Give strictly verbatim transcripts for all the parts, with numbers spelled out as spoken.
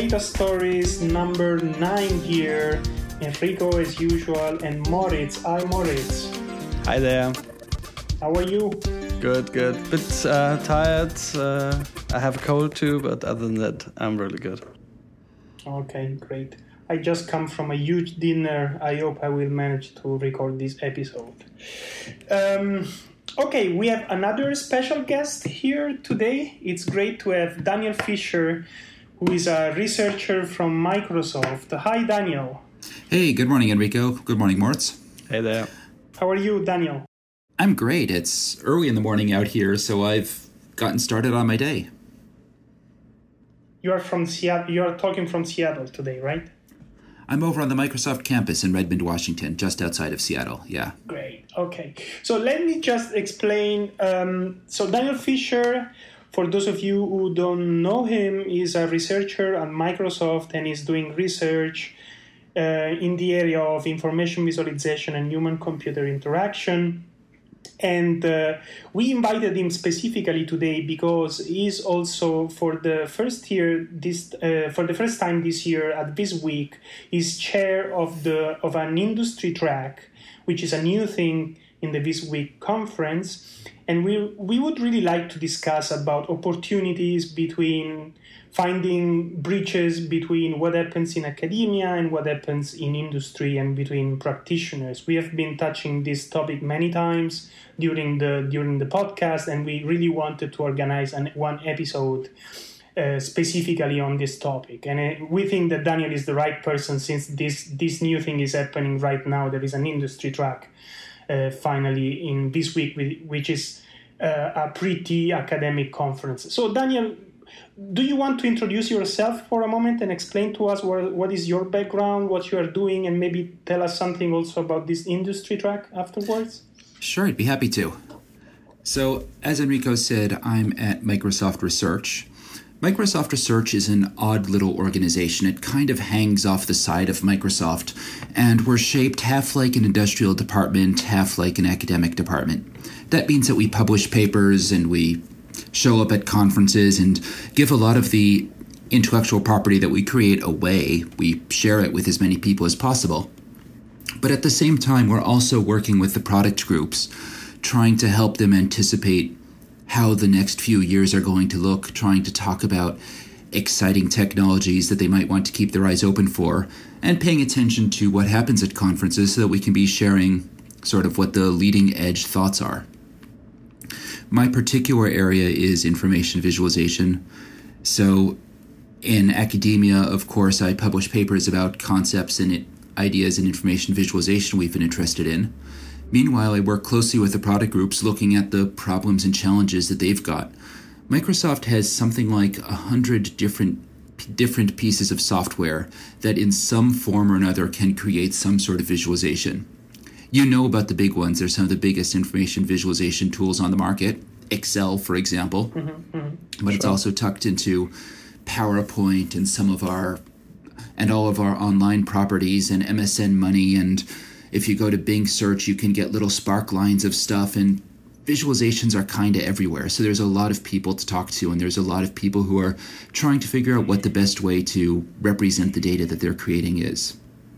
Data Stories number nine here. Enrico as usual and Moritz. Hi Moritz. Hi there. How are you? Good, good. Bit uh, tired. Uh, I have a cold too, but other than that, I'm really good. Okay, great. I just come from a huge dinner. I hope I will manage to record this episode. Um, okay, we have another special guest here today. It's great to have Daniel Fisher, who is a researcher from Microsoft. Hi, Daniel. Hey, good morning, Enrico. Good morning, Moritz. Hey there. How are you, Daniel? I'm great. It's early in the morning out here, so I've gotten started on my day. You are from Seattle. You are talking from Seattle today, right? I'm over on the Microsoft campus in Redmond, Washington, just outside of Seattle. Yeah. Great. Okay. So let me just explain. Um, so Daniel Fisher, for those of you who don't know him, is a researcher at Microsoft and is doing research uh, in the area of information visualization and human-computer interaction. And uh, we invited him specifically today because he's also, for the first year, this uh, for the first time this year at this week, he's chair of the of an industry track, which is a new thing in the This Week conference. And we we would really like to discuss about opportunities between finding bridges between what happens in academia and what happens in industry and between practitioners. We have been touching this topic many times during the during the podcast, and we really wanted to organize an, one episode uh, specifically on this topic. And uh, we think that Daniel is the right person since this, this new thing is happening right now. There is an industry track uh, finally in this week, which is uh, a pretty academic conference. So Daniel, do you want to introduce yourself for a moment and explain to us what, what is your background, what you are doing, and maybe tell us something also about this industry track afterwards? Sure, I'd be happy to. So, as Enrico said, I'm at Microsoft Research. Microsoft Research is an odd little organization. It kind of hangs off the side of Microsoft, and we're shaped half like an industrial department, half like an academic department. That means that we publish papers and we show up at conferences and give a lot of the intellectual property that we create away. We share it with as many people as possible. But at the same time, we're also working with the product groups, trying to help them anticipate how the next few years are going to look, trying to talk about exciting technologies that they might want to keep their eyes open for, and paying attention to what happens at conferences so that we can be sharing sort of what the leading edge thoughts are. My particular area is information visualization. So in academia, of course, I publish papers about concepts and ideas in information visualization we've been interested in. Meanwhile, I work closely with the product groups looking at the problems and challenges that they've got. Microsoft has something like a hundred different different pieces of software that in some form or another can create some sort of visualization. You know about the big ones. They're some of the biggest information visualization tools on the market. Excel, for example. Mm-hmm, mm-hmm. But sure. It's also tucked into PowerPoint and some of our, and all of our online properties and M S N Money. And if you go to Bing search, you can get little spark lines of stuff, and visualizations are kind of everywhere. So there's a lot of people to talk to, and there's a lot of people who are trying to figure out what the best way to represent the data that they're creating is.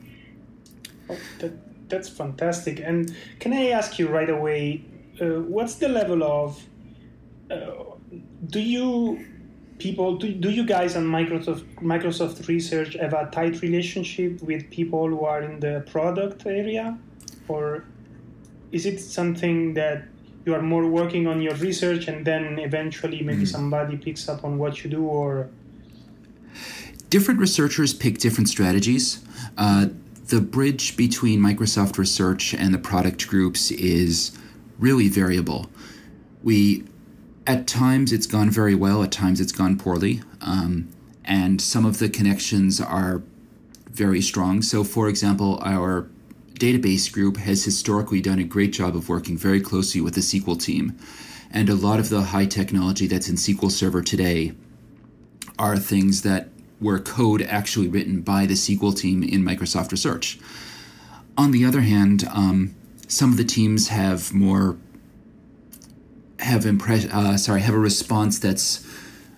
Oh, that, that's fantastic. And can I ask you right away, uh, what's the level of, uh, do you people, do, do you guys on Microsoft Microsoft Research have a tight relationship with people who are in the product area? Or is it something that you are more working on your research and then eventually maybe mm. somebody picks up on what you do? Or different researchers pick different strategies. Uh, the bridge between Microsoft Research and the product groups is really variable. We, at times it's gone very well, at times it's gone poorly, um, and some of the connections are very strong. So, for example, our database group has historically done a great job of working very closely with the S Q L team, and a lot of the high technology that's in S Q L Server today are things that were code actually written by the S Q L team in Microsoft Research. On the other hand, um, some of the teams have more have impress uh, sorry have a response that's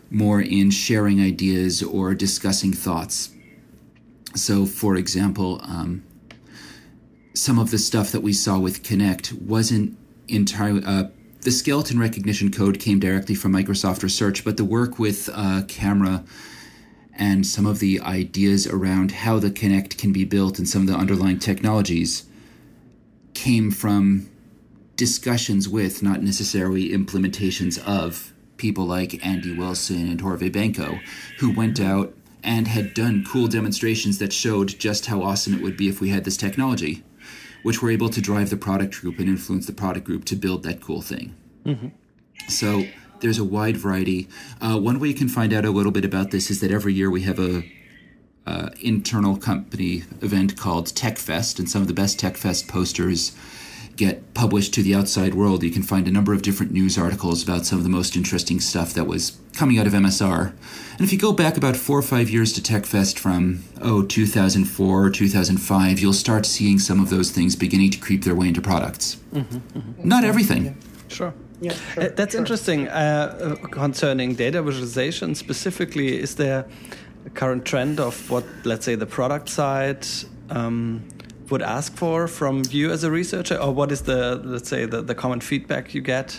more in sharing ideas or discussing thoughts. So, for example, um, some of the stuff that we saw with Kinect wasn't entirely... Uh, the skeleton recognition code came directly from Microsoft Research, but the work with uh, camera and some of the ideas around how the Kinect can be built and some of the underlying technologies came from discussions with, not necessarily implementations of, people like Andy Wilson and Jorge Benko, who went out and had done cool demonstrations that showed just how awesome it would be if we had this technology, which were able to drive the product group and influence the product group to build that cool thing. Mm-hmm. So there's a wide variety. Uh, one way you can find out a little bit about this is that every year we have a uh, internal company event called TechFest, and some of the best TechFest posters get published to the outside world. You can find a number of different news articles about some of the most interesting stuff that was coming out of M S R. And if you go back about four or five years to TechFest from, oh, two thousand four, two thousand five, you'll start seeing some of those things beginning to creep their way into products. Mm-hmm, mm-hmm. Not everything. Yeah. Sure. Yeah, sure, uh, that's sure. interesting. Uh, concerning data visualization specifically, is there a current trend of what, let's say, the product side um, would ask for from you as a researcher, or what is the, let's say, the, the common feedback you get?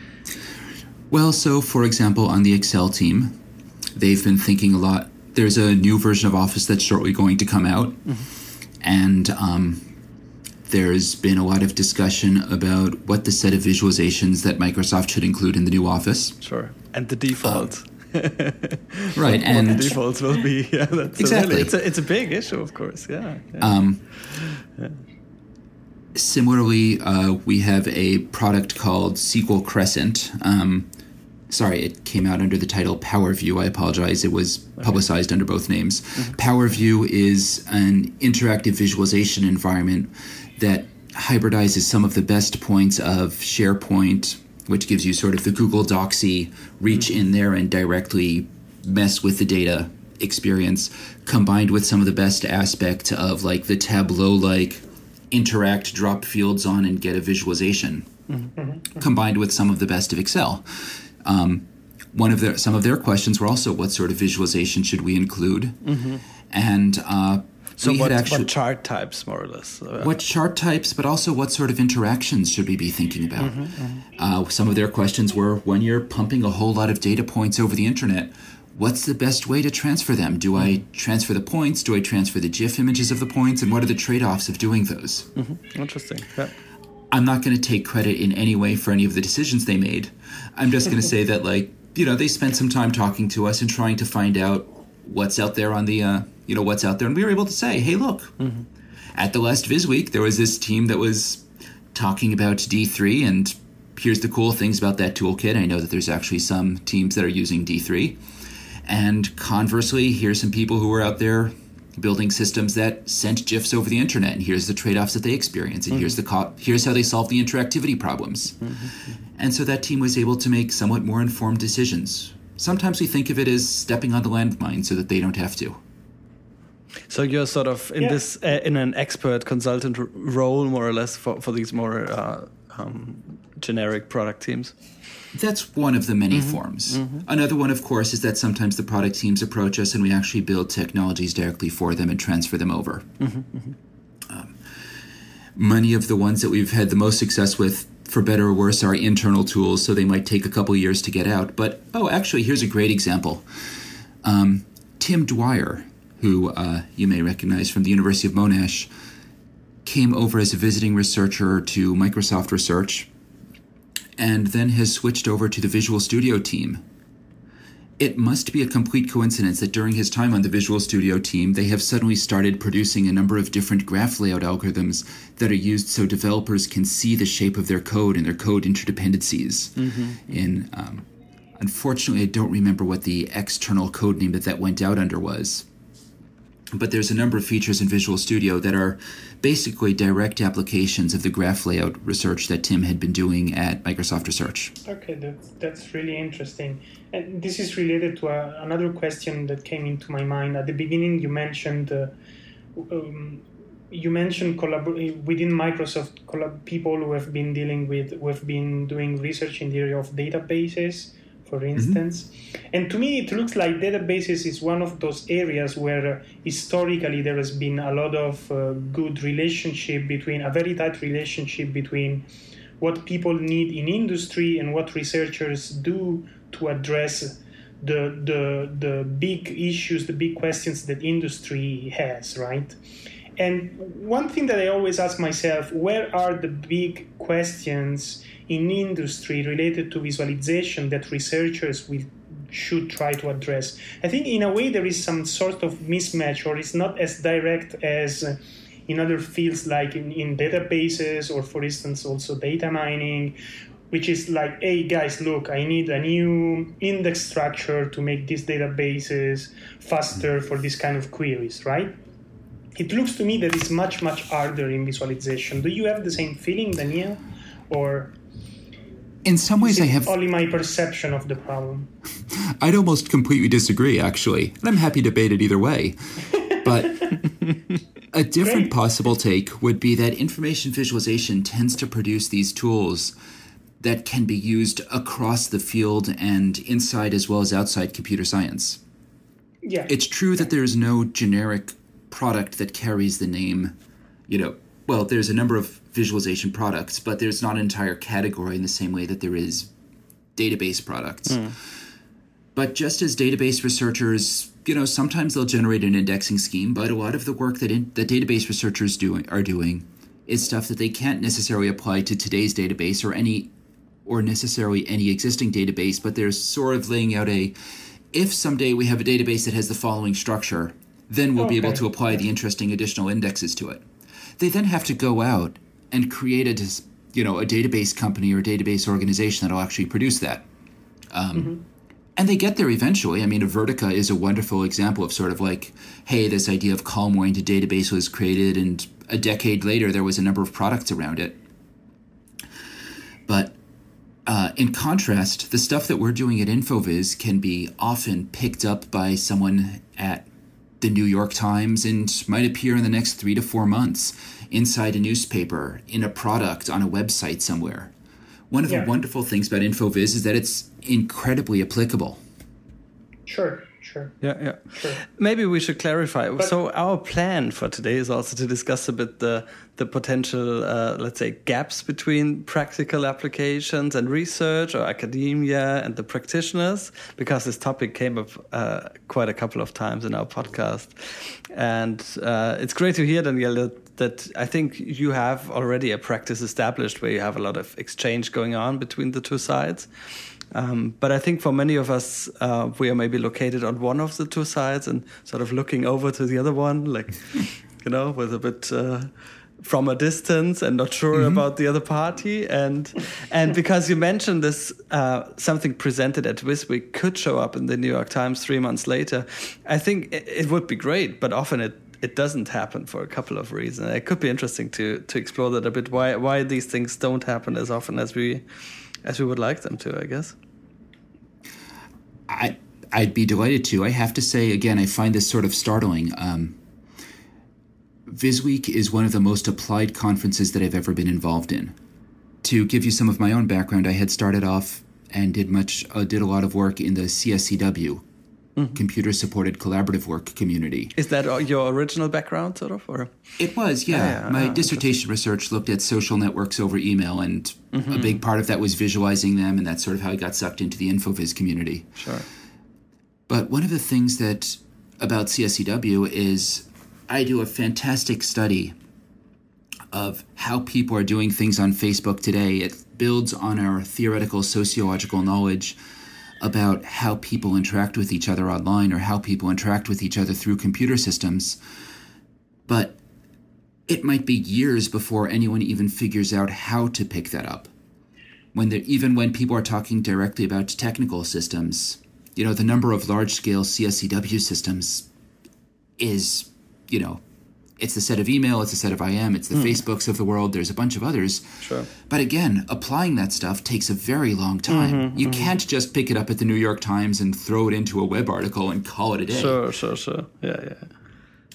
Well, so for example, on the Excel team, they've been thinking a lot. There's a new version of Office that's shortly going to come out, mm-hmm. and um, there's been a lot of discussion about what the set of visualizations that Microsoft should include in the new Office. Sure, and the default. Uh, right, what and the defaults will be. Yeah, that's exactly. A really, it's a it's a big issue, of course. Yeah. yeah. Um, yeah. Similarly, uh, we have a product called S Q L Crescent. Um, sorry, it came out under the title PowerView. I apologize. It was publicized okay. under both names. Mm-hmm. PowerView is an interactive visualization environment that hybridizes some of the best points of SharePoint, which gives you sort of the Google Docsy reach mm-hmm. in there and directly mess with the data experience, combined with some of the best aspects of like the Tableau-like interact, drop fields on, and get a visualization, mm-hmm. Mm-hmm. combined with some of the best of Excel. Um, one of their some of their questions were also, what sort of visualization should we include? Mm-hmm. And uh, so we what, had actually, what chart types, more or less? Uh, what chart types, but also what sort of interactions should we be thinking about? Mm-hmm, mm-hmm. Uh, some of their questions were, when you're pumping a whole lot of data points over the internet, what's the best way to transfer them? Do mm-hmm. I transfer the points? Do I transfer the GIF images of the points? And what are the trade-offs of doing those? Mm-hmm. Interesting. Yeah. I'm not going to take credit in any way for any of the decisions they made. I'm just going to say that, like, you know, they spent some time talking to us and trying to find out what's out there on the, uh, you know, what's out there. And we were able to say, hey, look, mm-hmm. at the last Viz Week, there was this team that was talking about D three, and here's the cool things about that toolkit. I know that there's actually some teams that are using D three. And conversely, here's some people who are out there building systems that sent GIFs over the internet, and here's the trade-offs that they experience, and mm-hmm. here's the co- here's how they solve the interactivity problems. Mm-hmm. And so that team was able to make somewhat more informed decisions. Sometimes we think of it as stepping on the landmine so that they don't have to. So you're sort of in yeah. this uh, in an expert consultant r- role, more or less, for, for these more uh, um, generic product teams? That's one of the many mm-hmm. forms. Mm-hmm. Another one, of course, is that sometimes the product teams approach us and we actually build technologies directly for them and transfer them over. Mm-hmm. Mm-hmm. Um, many of the ones that we've had the most success with, for better or worse, are internal tools, so they might take a couple years to get out. But, oh, actually, here's a great example. Um, Tim Dwyer, who uh, you may recognize from the University of Monash, came over as a visiting researcher to Microsoft Research, and then has switched over to the Visual Studio team. It must be a complete coincidence that during his time on the Visual Studio team, they have suddenly started producing a number of different graph layout algorithms that are used so developers can see the shape of their code and their code interdependencies. Mm-hmm. In, um, unfortunately, I don't remember what the external code name that that went out under was. But there's a number of features in Visual Studio that are basically direct applications of the graph layout research that Tim had been doing at Microsoft Research. Okay, that's, that's really interesting. And this is related to a, another question that came into my mind. At the beginning, you mentioned uh, um, you mentioned collabor- within Microsoft collab- people who have been dealing with, who have been doing research in the area of databases, for instance. Mm-hmm. And to me, it looks like databases is one of those areas where uh, historically there has been a lot of uh, good relationship between, a very tight relationship between what people need in industry and what researchers do to address the the the big issues, the big questions that industry has, right? And one thing that I always ask myself, where are the big questions in industry related to visualization that researchers will should try to address? I think in a way there is some sort of mismatch, or it's not as direct as uh, in other fields like in, in databases, or for instance also data mining, which is like, hey guys, look, I need a new index structure to make these databases faster for this kind of queries, right? It looks to me that it's much, much harder in visualization. Do you have the same feeling, Daniel? Or in some ways I have only my perception of the problem? I'd almost completely disagree, actually. And I'm happy to debate it either way. But a different Great. possible take would be that information visualization tends to produce these tools that can be used across the field and inside as well as outside computer science. Yeah. It's true that there's no generic product that carries the name, you know, well, there's a number of visualization products, but there's not an entire category in the same way that there is database products. Mm. But just as database researchers, you know, sometimes they'll generate an indexing scheme, but a lot of the work that in, that database researchers doing are doing is stuff that they can't necessarily apply to today's database or any or necessarily any existing database, but they're sort of laying out a, if someday we have a database that has the following structure, then we'll okay. be able to apply the interesting additional indexes to it. They then have to go out and create a, you know, a database company or a database organization that'll actually produce that. Um, mm-hmm. And they get there eventually. I mean, Vertica is a wonderful example of sort of like, hey, this idea of column-oriented database was created, and a decade later there was a number of products around it. But uh, in contrast, the stuff that we're doing at InfoVis can be often picked up by someone at the New York Times and might appear in the next three to four months inside a newspaper, in a product, on a website somewhere. One of yeah. the wonderful things about InfoVis is that it's incredibly applicable. Sure, sure. Yeah, yeah. Sure. Maybe we should clarify. But so our plan for today is also to discuss a bit the the potential, uh, let's say, gaps between practical applications and research, or academia and the practitioners, because this topic came up uh, quite a couple of times in our podcast. And uh, it's great to hear, Daniel, that, that I think you have already a practice established where you have a lot of exchange going on between the two sides. Um, but I think for many of us, uh, we are maybe located on one of the two sides and sort of looking over to the other one, like, you know, with a bit uh, from a distance and not sure mm-hmm. about the other party. And and because you mentioned this, uh, something presented at WisWeek could show up in the New York Times three months later, I think it, it would be great, but often it, it doesn't happen for a couple of reasons. It could be interesting to to explore that a bit, why why these things don't happen as often as we as we would like them to, I guess. I, I'd be delighted to. I have to say, again, I find this sort of startling. Um, VisWeek is one of the most applied conferences that I've ever been involved in. To give you some of my own background, I had started off and did much, uh, did a lot of work in the C S C W, mm-hmm. computer-supported collaborative work community. Is that your original background, sort of? Or? It was, yeah. yeah, yeah my oh, dissertation research looked at social networks over email, and mm-hmm. a big part of that was visualizing them, and that's sort of how I got sucked into the InfoVis community. Sure. But one of the things that about C S C W is I do a fantastic study of how people are doing things on Facebook today. It builds on our theoretical sociological knowledge about how people interact with each other online, or how people interact with each other through computer systems. But it might be years before anyone even figures out how to pick that up. When even when people are talking directly about technical systems, you know, the number of large-scale C S C W systems is, you know, it's the set of email, it's the set of I M, it's the mm. Facebooks of the world, there's a bunch of others. Sure. But again, applying that stuff takes a very long time. Mm-hmm, you mm-hmm. can't just pick it up at the New York Times and throw it into a web article and call it a day. Sure, sure, sure. Yeah, yeah.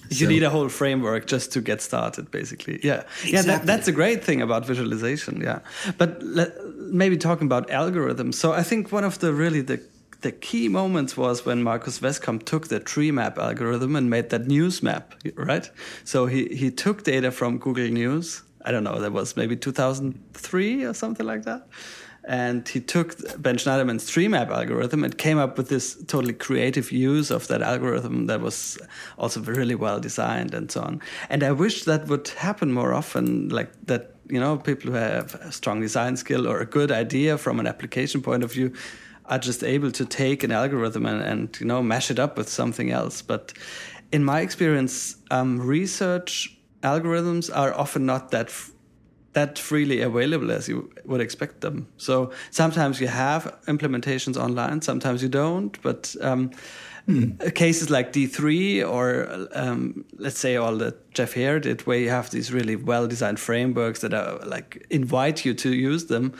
You So- need a whole framework just to get started, basically. Yeah, yeah. That, Exactly. that's a great thing about visualization. Yeah, but le- maybe talking about algorithms. So I think one of the really the the key moments was when Markus Westkamp took the tree map algorithm and made that news map. Right. So he he took data from Google News. I don't know. That was maybe two thousand three or something like that. And he took Ben Schneiderman's tree map algorithm and came up with this totally creative use of that algorithm that was also really well designed and so on. And I wish that would happen more often, like that, you know, people who have a strong design skill or a good idea from an application point of view are just able to take an algorithm and, and you know, mash it up with something else. But in my experience, um, research algorithms are often not that f- that freely available as you would expect them. So sometimes you have implementations online, sometimes you don't. But um, mm. cases like D three or um, let's say all that Jeff Hare did, where you have these really well-designed frameworks that are like invite you to use them,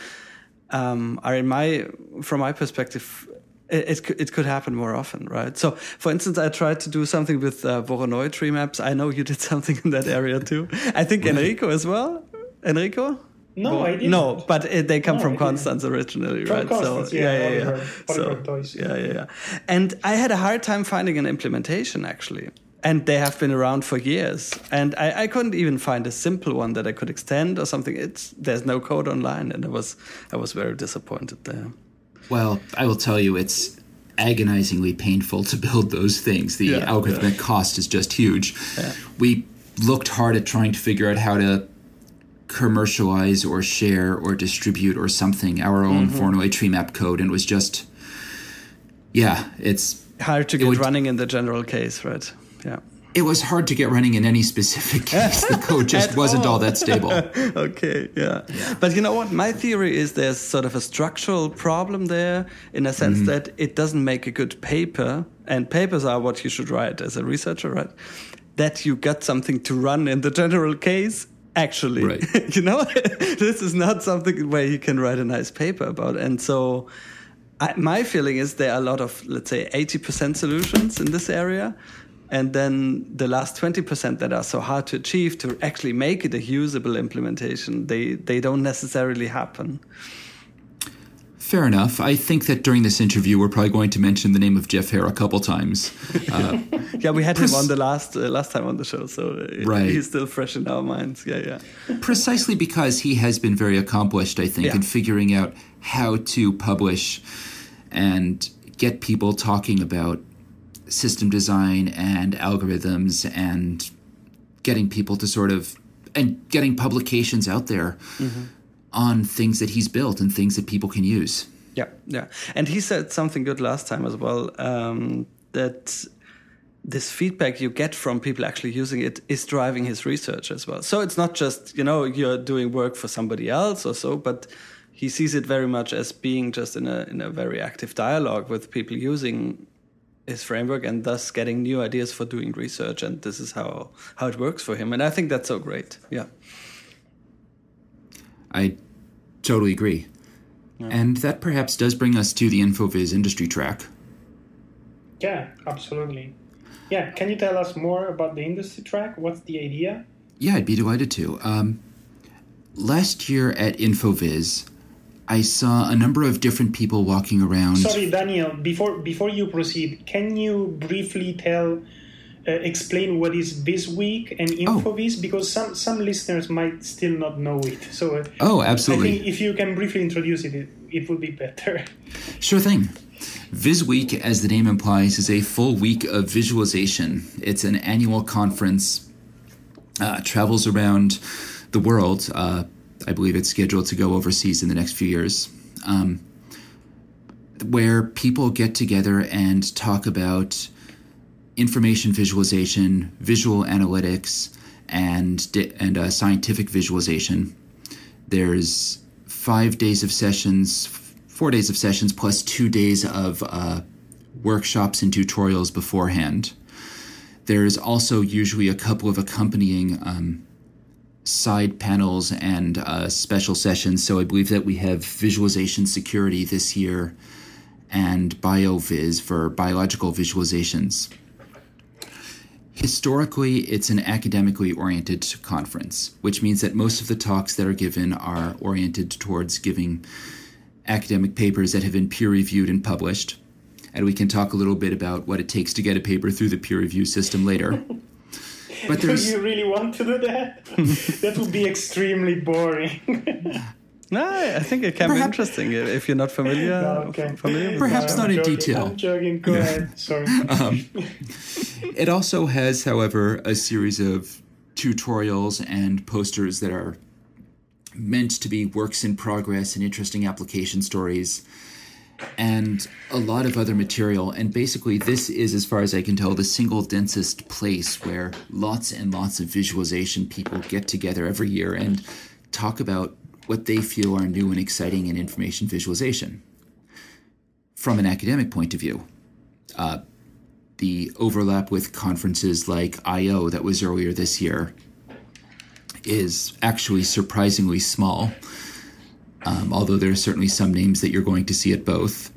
um, are in my from my perspective. It, it it could happen more often, right? So, for instance, I tried to do something with uh, Voronoi tree maps. I know you did something in that area too. I think Enrico as well. Enrico? No, or, I didn't. No, but it, they come No, from I didn't. Constance originally, From right? Constance, so, yeah, yeah, yeah, Oliver- yeah. Oliver So, Toys. yeah, yeah, yeah. And I had a hard time finding an implementation actually. And they have been around for years. And I, I couldn't even find a simple one that I could extend or something. It's there's no code online, and I was I was very disappointed there. Well, I will tell you, it's agonizingly painful to build those things. The Yeah, algorithmic yeah. cost is just huge. Yeah. We looked hard at trying to figure out how to commercialize or share or distribute or something our own Mm-hmm. Voronoi tree map code, and it was just, yeah, it's Hard to It get would- running in the general case, right? Yeah. it was hard to get running in any specific case. The code just At wasn't all all. that stable. Okay, yeah. But you know what? My theory is there's sort of a structural problem there in a sense that it doesn't make a good paper, and papers are what you should write as a researcher, right? That you got something to run in the general case, actually. Right. You know, this is not something where you can write a nice paper about. And so I, my feeling is there are a lot of, let's say, eighty percent solutions in this area. And then the last twenty percent that are so hard to achieve to actually make it a usable implementation, they, they don't necessarily happen. Fair enough. I think that during this interview, we're probably going to mention the name of Jeff Hare a couple times. Uh, Yeah, we had Pres- him on the last uh, last time on the show, so uh, Right. he's still fresh in our minds. Yeah, yeah. precisely because he has been very accomplished, I think, Yeah. in figuring out how to publish and get people talking about system design and algorithms and getting people to sort of and getting publications out there Mm-hmm. on things that he's built and things that people can use. Yeah, yeah. And he said something good last time as well, um, that this feedback you get from people actually using it is driving his research as well. So it's not just, you know, you're doing work for somebody else or so, but he sees it very much as being just in a in a very active dialogue with people using his framework and thus getting new ideas for doing research. And this is how, how it works for him. And I think that's so great. Yeah. I totally agree. And that perhaps does bring us to the InfoVis industry track. Yeah, absolutely. Yeah, can you tell us more about the industry track? What's the idea? Yeah, I'd be delighted to. Um, last year at InfoVis, I saw a number of different people walking around. Sorry, Daniel, before before you proceed, can you briefly tell, uh, explain what is BizWeek and InfoVis? Because some, some listeners might still not know it. So uh, Oh, I absolutely. think if you can briefly introduce it, it, it would be better. Sure thing. VisWeek, as the name implies, is a full week of visualization. It's an annual conference, uh, travels around the world. Uh, I believe it's scheduled to go overseas in the next few years, um, where people get together and talk about information visualization, visual analytics, and di- and uh, scientific visualization. There's five days of sessions, four days of sessions, plus two days of uh, workshops and tutorials beforehand. There's also usually a couple of accompanying um, side panels and uh, special sessions. So I believe that we have visualization security this year and BioVis for biological visualizations. Historically, it's an academically oriented conference, which means that most of the talks that are given are oriented towards giving academic papers that have been peer-reviewed and published. And we can talk a little bit about what it takes to get a paper through the peer review system later. But do you really want to do that? That would be extremely boring. No, I think it can Perhaps, be interesting if you're not familiar. No, okay. familiar with Perhaps No, not I'm in joking. detail. I'm joking. Go ahead. Sorry. Um, it also has, however, a series of tutorials and posters that are meant to be works in progress and interesting application stories, and a lot of other material. And basically, this is, as far as I can tell, the single densest place where lots and lots of visualization people get together every year and talk about what they feel are new and exciting in information visualization. From an academic point of view, uh, the overlap with conferences like I O that was earlier this year is actually surprisingly small, um, although there are certainly some names that you're going to see at both.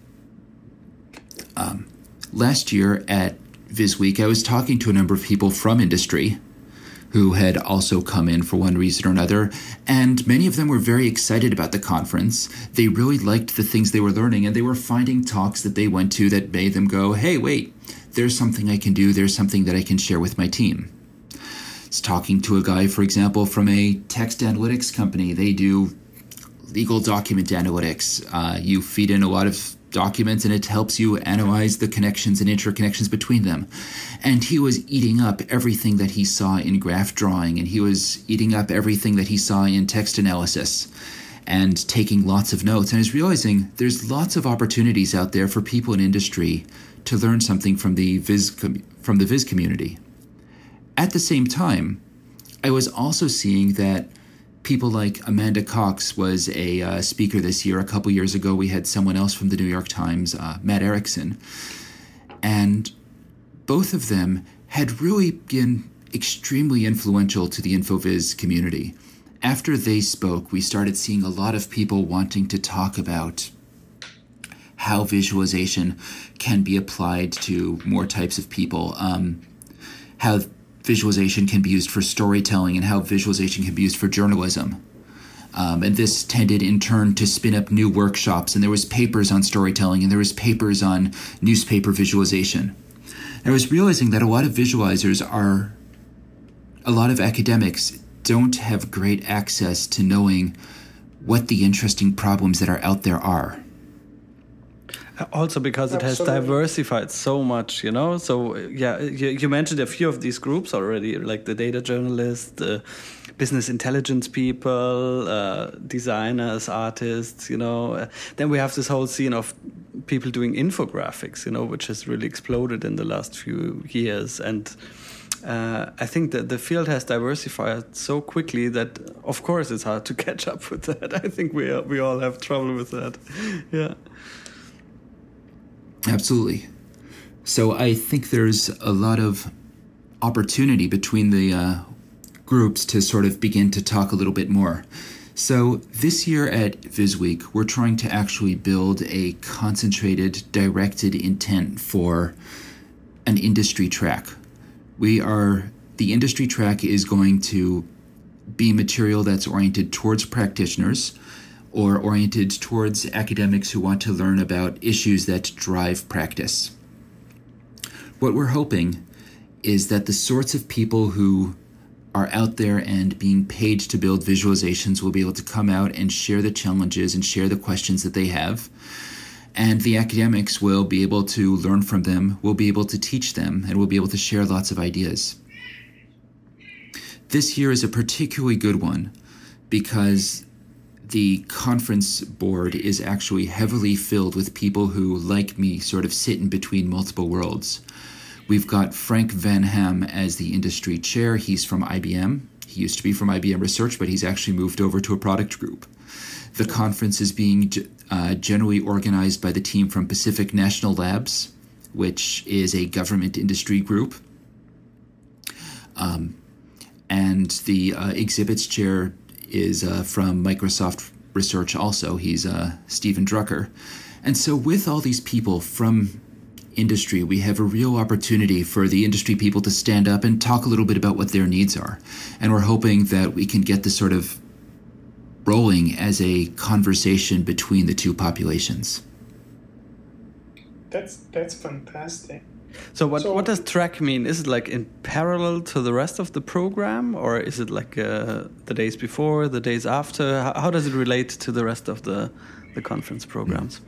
Um, last year at VisWeek, I was talking to a number of people from industry who had also come in for one reason or another, and many of them were very excited about the conference. They really liked the things they were learning, and they were finding talks that they went to that made them go, hey, wait, there's something I can do, there's something that I can share with my team. I was talking to a guy, for example, from a text analytics company. They do legal document analytics. Uh, you feed in a lot of documents and it helps you analyze the connections and interconnections between them. And he was eating up everything that he saw in graph drawing, and he was eating up everything that he saw in text analysis and taking lots of notes. And I was realizing there's lots of opportunities out there for people in industry to learn something from the Viz com- from the Viz community. At the same time, I was also seeing that people like Amanda Cox was a uh, speaker this year. A couple years ago, we had someone else from the New York Times, uh, Matt Erickson. And both of them had really been extremely influential to the InfoViz community. After they spoke, we started seeing a lot of people wanting to talk about how visualization can be applied to more types of people, um, how visualization can be used for storytelling, and how visualization can be used for journalism. Um, and this tended in turn to spin up new workshops, and there was papers on storytelling, and there was papers on newspaper visualization. And I was realizing that a lot of visualizers are, a lot of academics don't have great access to knowing what the interesting problems that are out there are. Also because it has Absolutely. diversified so much, you know. So yeah, you, you mentioned a few of these groups already, like the data journalists, the business intelligence people, uh, designers, artists, you know. Uh, then we have this whole scene of people doing infographics, you know, which has really exploded in the last few years. And uh, I think that the field has diversified so quickly that, of course, it's hard to catch up with that. I think we are, we all have trouble with that. Yeah. Absolutely. So I think there's a lot of opportunity between the uh, groups to sort of begin to talk a little bit more. So this year at VisWeek, we're trying to actually build a concentrated, directed intent for an industry track. We are, the industry track is going to be material that's oriented towards practitioners, or oriented towards academics who want to learn about issues that drive practice. What we're hoping is that the sorts of people who are out there and being paid to build visualizations will be able to come out and share the challenges and share the questions that they have. And the academics will be able to learn from them, will be able to teach them, and will be able to share lots of ideas. This year is a particularly good one because the conference board is actually heavily filled with people who, like me, sort of sit in between multiple worlds. We've got Frank Van Ham as the industry chair. He's from I B M. He used to be from I B M Research, but he's actually moved over to a product group. The conference is being uh, generally organized by the team from Pacific National Labs, which is a government industry group. Um, and the uh, exhibits chair is uh, from Microsoft Research also. He's uh, Stephen Drucker. And so with all these people from industry, we have a real opportunity for the industry people to stand up and talk a little bit about what their needs are. And we're hoping that we can get this sort of rolling as a conversation between the two populations. That's that's fantastic. So what, So- what does track mean? Is it like in parallel to the rest of the program, or is it like uh, the days before, the days after? How, how does it relate to the rest of the, the conference programs?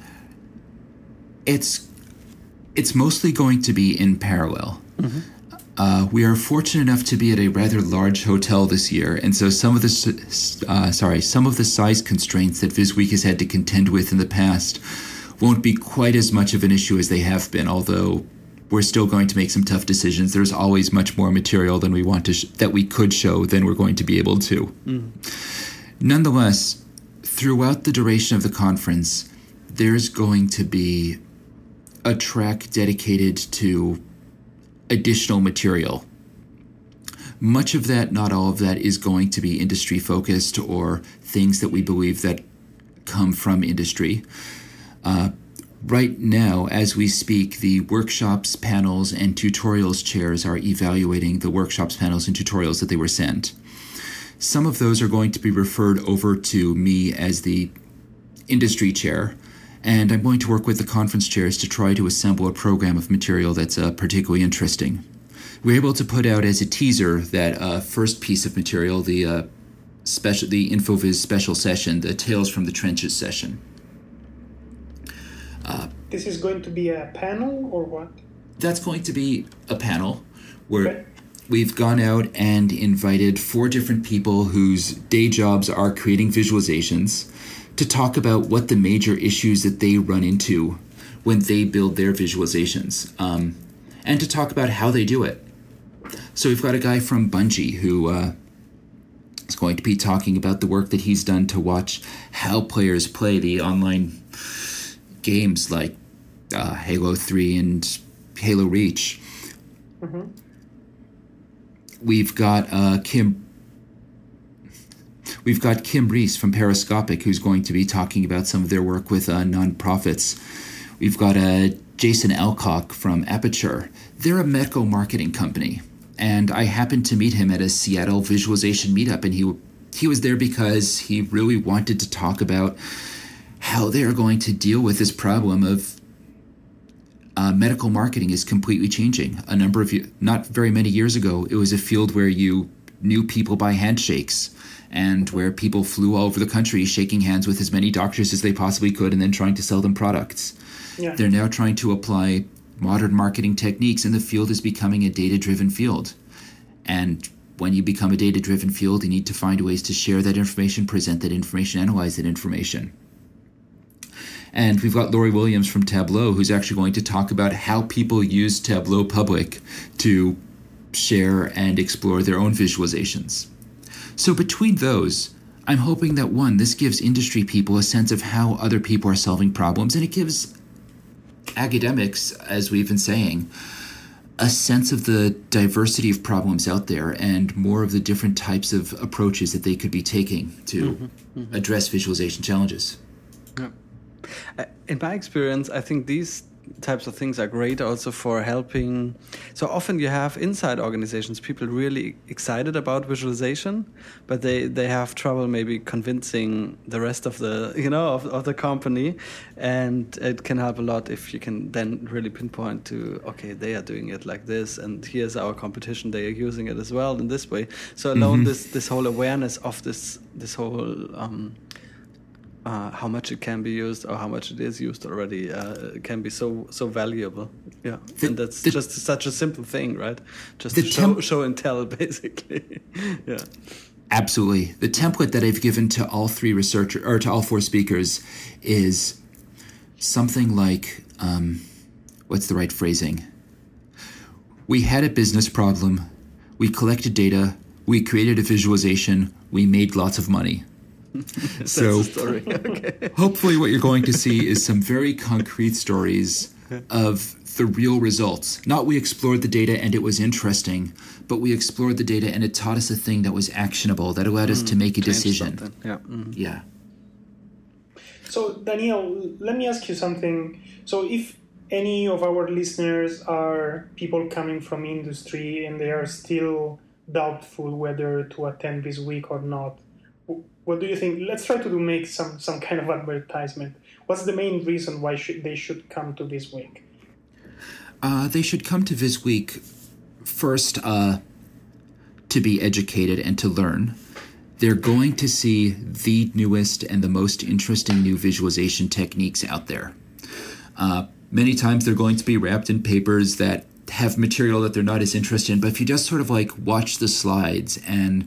It's it's mostly going to be in parallel. Uh, we are fortunate enough to be at a rather large hotel this year, and so some of the s- uh, sorry some of the size constraints that VisWeek has had to contend with in the past won't be quite as much of an issue as they have been. Although we're still going to make some tough decisions. There's always much more material than we want to sh- that we could show than we're going to be able to. Nonetheless, throughout the duration of the conference, there's going to be a track dedicated to additional material. Much of that, not all of that, is going to be industry focused or things that we believe that come from industry. Uh, right now, as we speak, the workshops, panels, and tutorials chairs are evaluating the workshops, panels, and tutorials that they were sent. Some of those are going to be referred over to me as the industry chair, and I'm going to work with the conference chairs to try to assemble a program of material that's uh, particularly interesting. We're able to put out as a teaser that uh, first piece of material, the uh, special, the InfoVis special session, the Tales from the Trenches session. This is going to be a panel or what? That's going to be a panel where Okay. we've gone out and invited four different people whose day jobs are creating visualizations to talk about what the major issues that they run into when they build their visualizations, um, and to talk about how they do it. So we've got a guy from Bungie who uh, is going to be talking about the work that he's done to watch how players play the online games like uh, Halo three and Halo Reach. We've got uh, Kim. We've got Kim Reese from Periscopic, who's going to be talking about some of their work with uh, nonprofits. We've got uh, Jason Alcock from Aperture. They're a medical marketing company, and I happened to meet him at a Seattle visualization meetup, and he he was there because he really wanted to talk about how they are going to deal with this problem of uh, medical marketing is completely changing. A number of ye- not very many years ago, it was a field where you knew people by handshakes, and where people flew all over the country shaking hands with as many doctors as they possibly could and then trying to sell them products. Yeah. They're now trying to apply modern marketing techniques, and the field is becoming a data-driven field. And when you become a data-driven field, you need to find ways to share that information, present that information, analyze that information. And we've got Lori Williams from Tableau, who's actually going to talk about how people use Tableau Public to share and explore their own visualizations. So between those, I'm hoping that, one, this gives industry people a sense of how other people are solving problems, and it gives academics, as we've been saying, a sense of the diversity of problems out there and more of the different types of approaches that they could be taking to mm-hmm, mm-hmm. address visualization challenges. Yeah. Uh, in my experience, I think these types of things are great also for helping. So often you have inside organizations people really excited about visualization, but they, they have trouble maybe convincing the rest of the you know of, of the company, and it can help a lot if you can then really pinpoint to, okay, they are doing it like this, and here's our competition, they are using it as well in this way. So alone mm-hmm. this this whole awareness of this this whole um, Uh, how much it can be used or how much it is used already uh, can be so so valuable. Yeah, the, and that's the, just such a simple thing, right? Just to show, temp- show and tell, basically. Yeah, absolutely. The template that I've given to all three researchers or to all four speakers is something like, um, what's the right phrasing? We had a business problem. We collected data. We created a visualization. We made lots of money. So That's the story. Okay. Hopefully what you're going to see is some very concrete stories of the real results. Not we explored the data and it was interesting, but we explored the data and it taught us a thing that was actionable, that allowed us mm, to make a decision. Yeah. Mm. Yeah. So Daniel, let me ask you something. So if any of our listeners are people coming from industry and they are still doubtful whether to attend this week or not, what do you think? Let's try to do make some, some kind of advertisement. What's the main reason why should, they should come to this week? Uh, they should come to this week first uh, to be educated and to learn. They're going to see the newest and the most interesting new visualization techniques out there. Uh, many times they're going to be wrapped in papers that have material that they're not as interested in, but if you just sort of like watch the slides and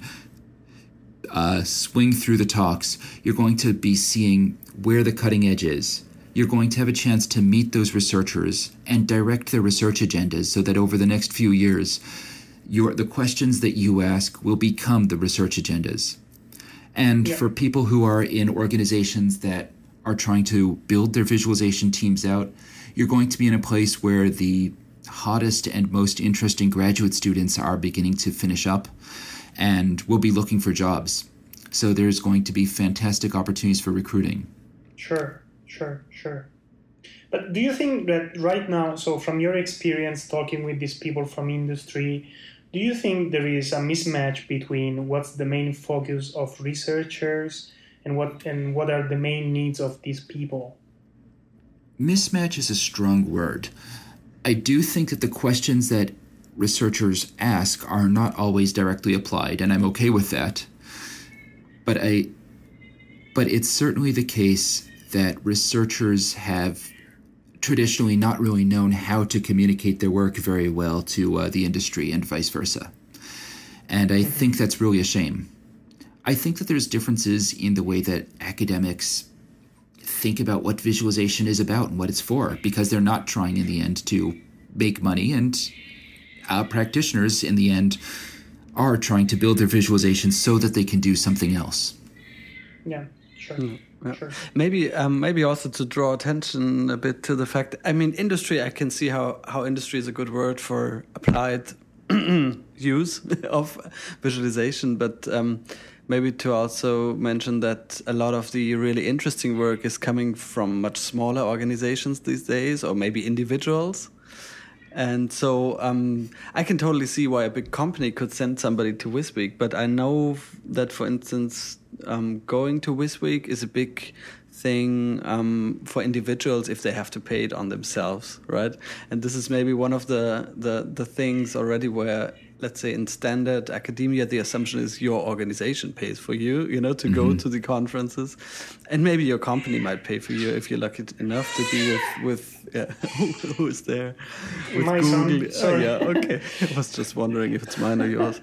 uh, swing through the talks, you're going to be seeing where the cutting edge is. You're going to have a chance to meet those researchers and direct their research agendas so that over the next few years, your the questions that you ask will become the research agendas. And yeah. for people who are in organizations that are trying to build their visualization teams out, you're going to be in a place where the hottest and most interesting graduate students are beginning to finish up and will be looking for jobs. So there's going to be fantastic opportunities for recruiting. Sure, sure, sure. But do you think that right now, so from your experience talking with these people from industry, do you think there is a mismatch between what's the main focus of researchers and what and what are the main needs of these people? Mismatch is a strong word. I do think that the questions that researchers ask are not always directly applied, and I'm okay with that. But I, but it's certainly the case that researchers have traditionally not really known how to communicate their work very well to uh, the industry and vice versa. And I think that's really a shame. I think that there's differences in the way that academics think about what visualization is about and what it's for, because they're not trying in the end to make money, and uh, practitioners in the end are trying to build their visualizations so that they can do something else. Yeah, sure. Mm. Yeah. Sure. Maybe, um, maybe also to draw attention a bit to the fact. I mean, industry. I can see how how industry is a good word for applied use of visualization, but um, maybe to also mention that a lot of the really interesting work is coming from much smaller organizations these days, or maybe individuals. And so um, I can totally see why a big company could send somebody to WYSWEEK, but I know that, for instance, um, going to WYSWEEK is a big thing um, for individuals if they have to pay it on themselves, right? And this is maybe one of the, the, the things already where, let's say, in standard academia, the assumption is your organization pays for you, you know, to mm-hmm. go to the conferences. And maybe your company might pay for you if you're lucky enough to be with, with yeah, who, who is there? With My Google. son, sorry. Oh, yeah, okay. I was just wondering if it's mine or yours.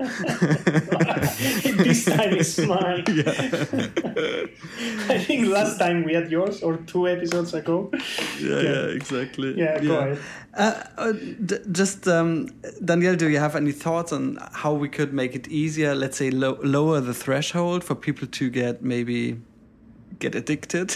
This time it's mine. Yeah. I think last time we had yours, or two episodes ago. Yeah, yeah, yeah exactly. Yeah, go yeah. ahead. Uh, uh, d- just, um, Daniel, do you have any thoughts on how we could make it easier, let's say lo- lower the threshold for people to get maybe get addicted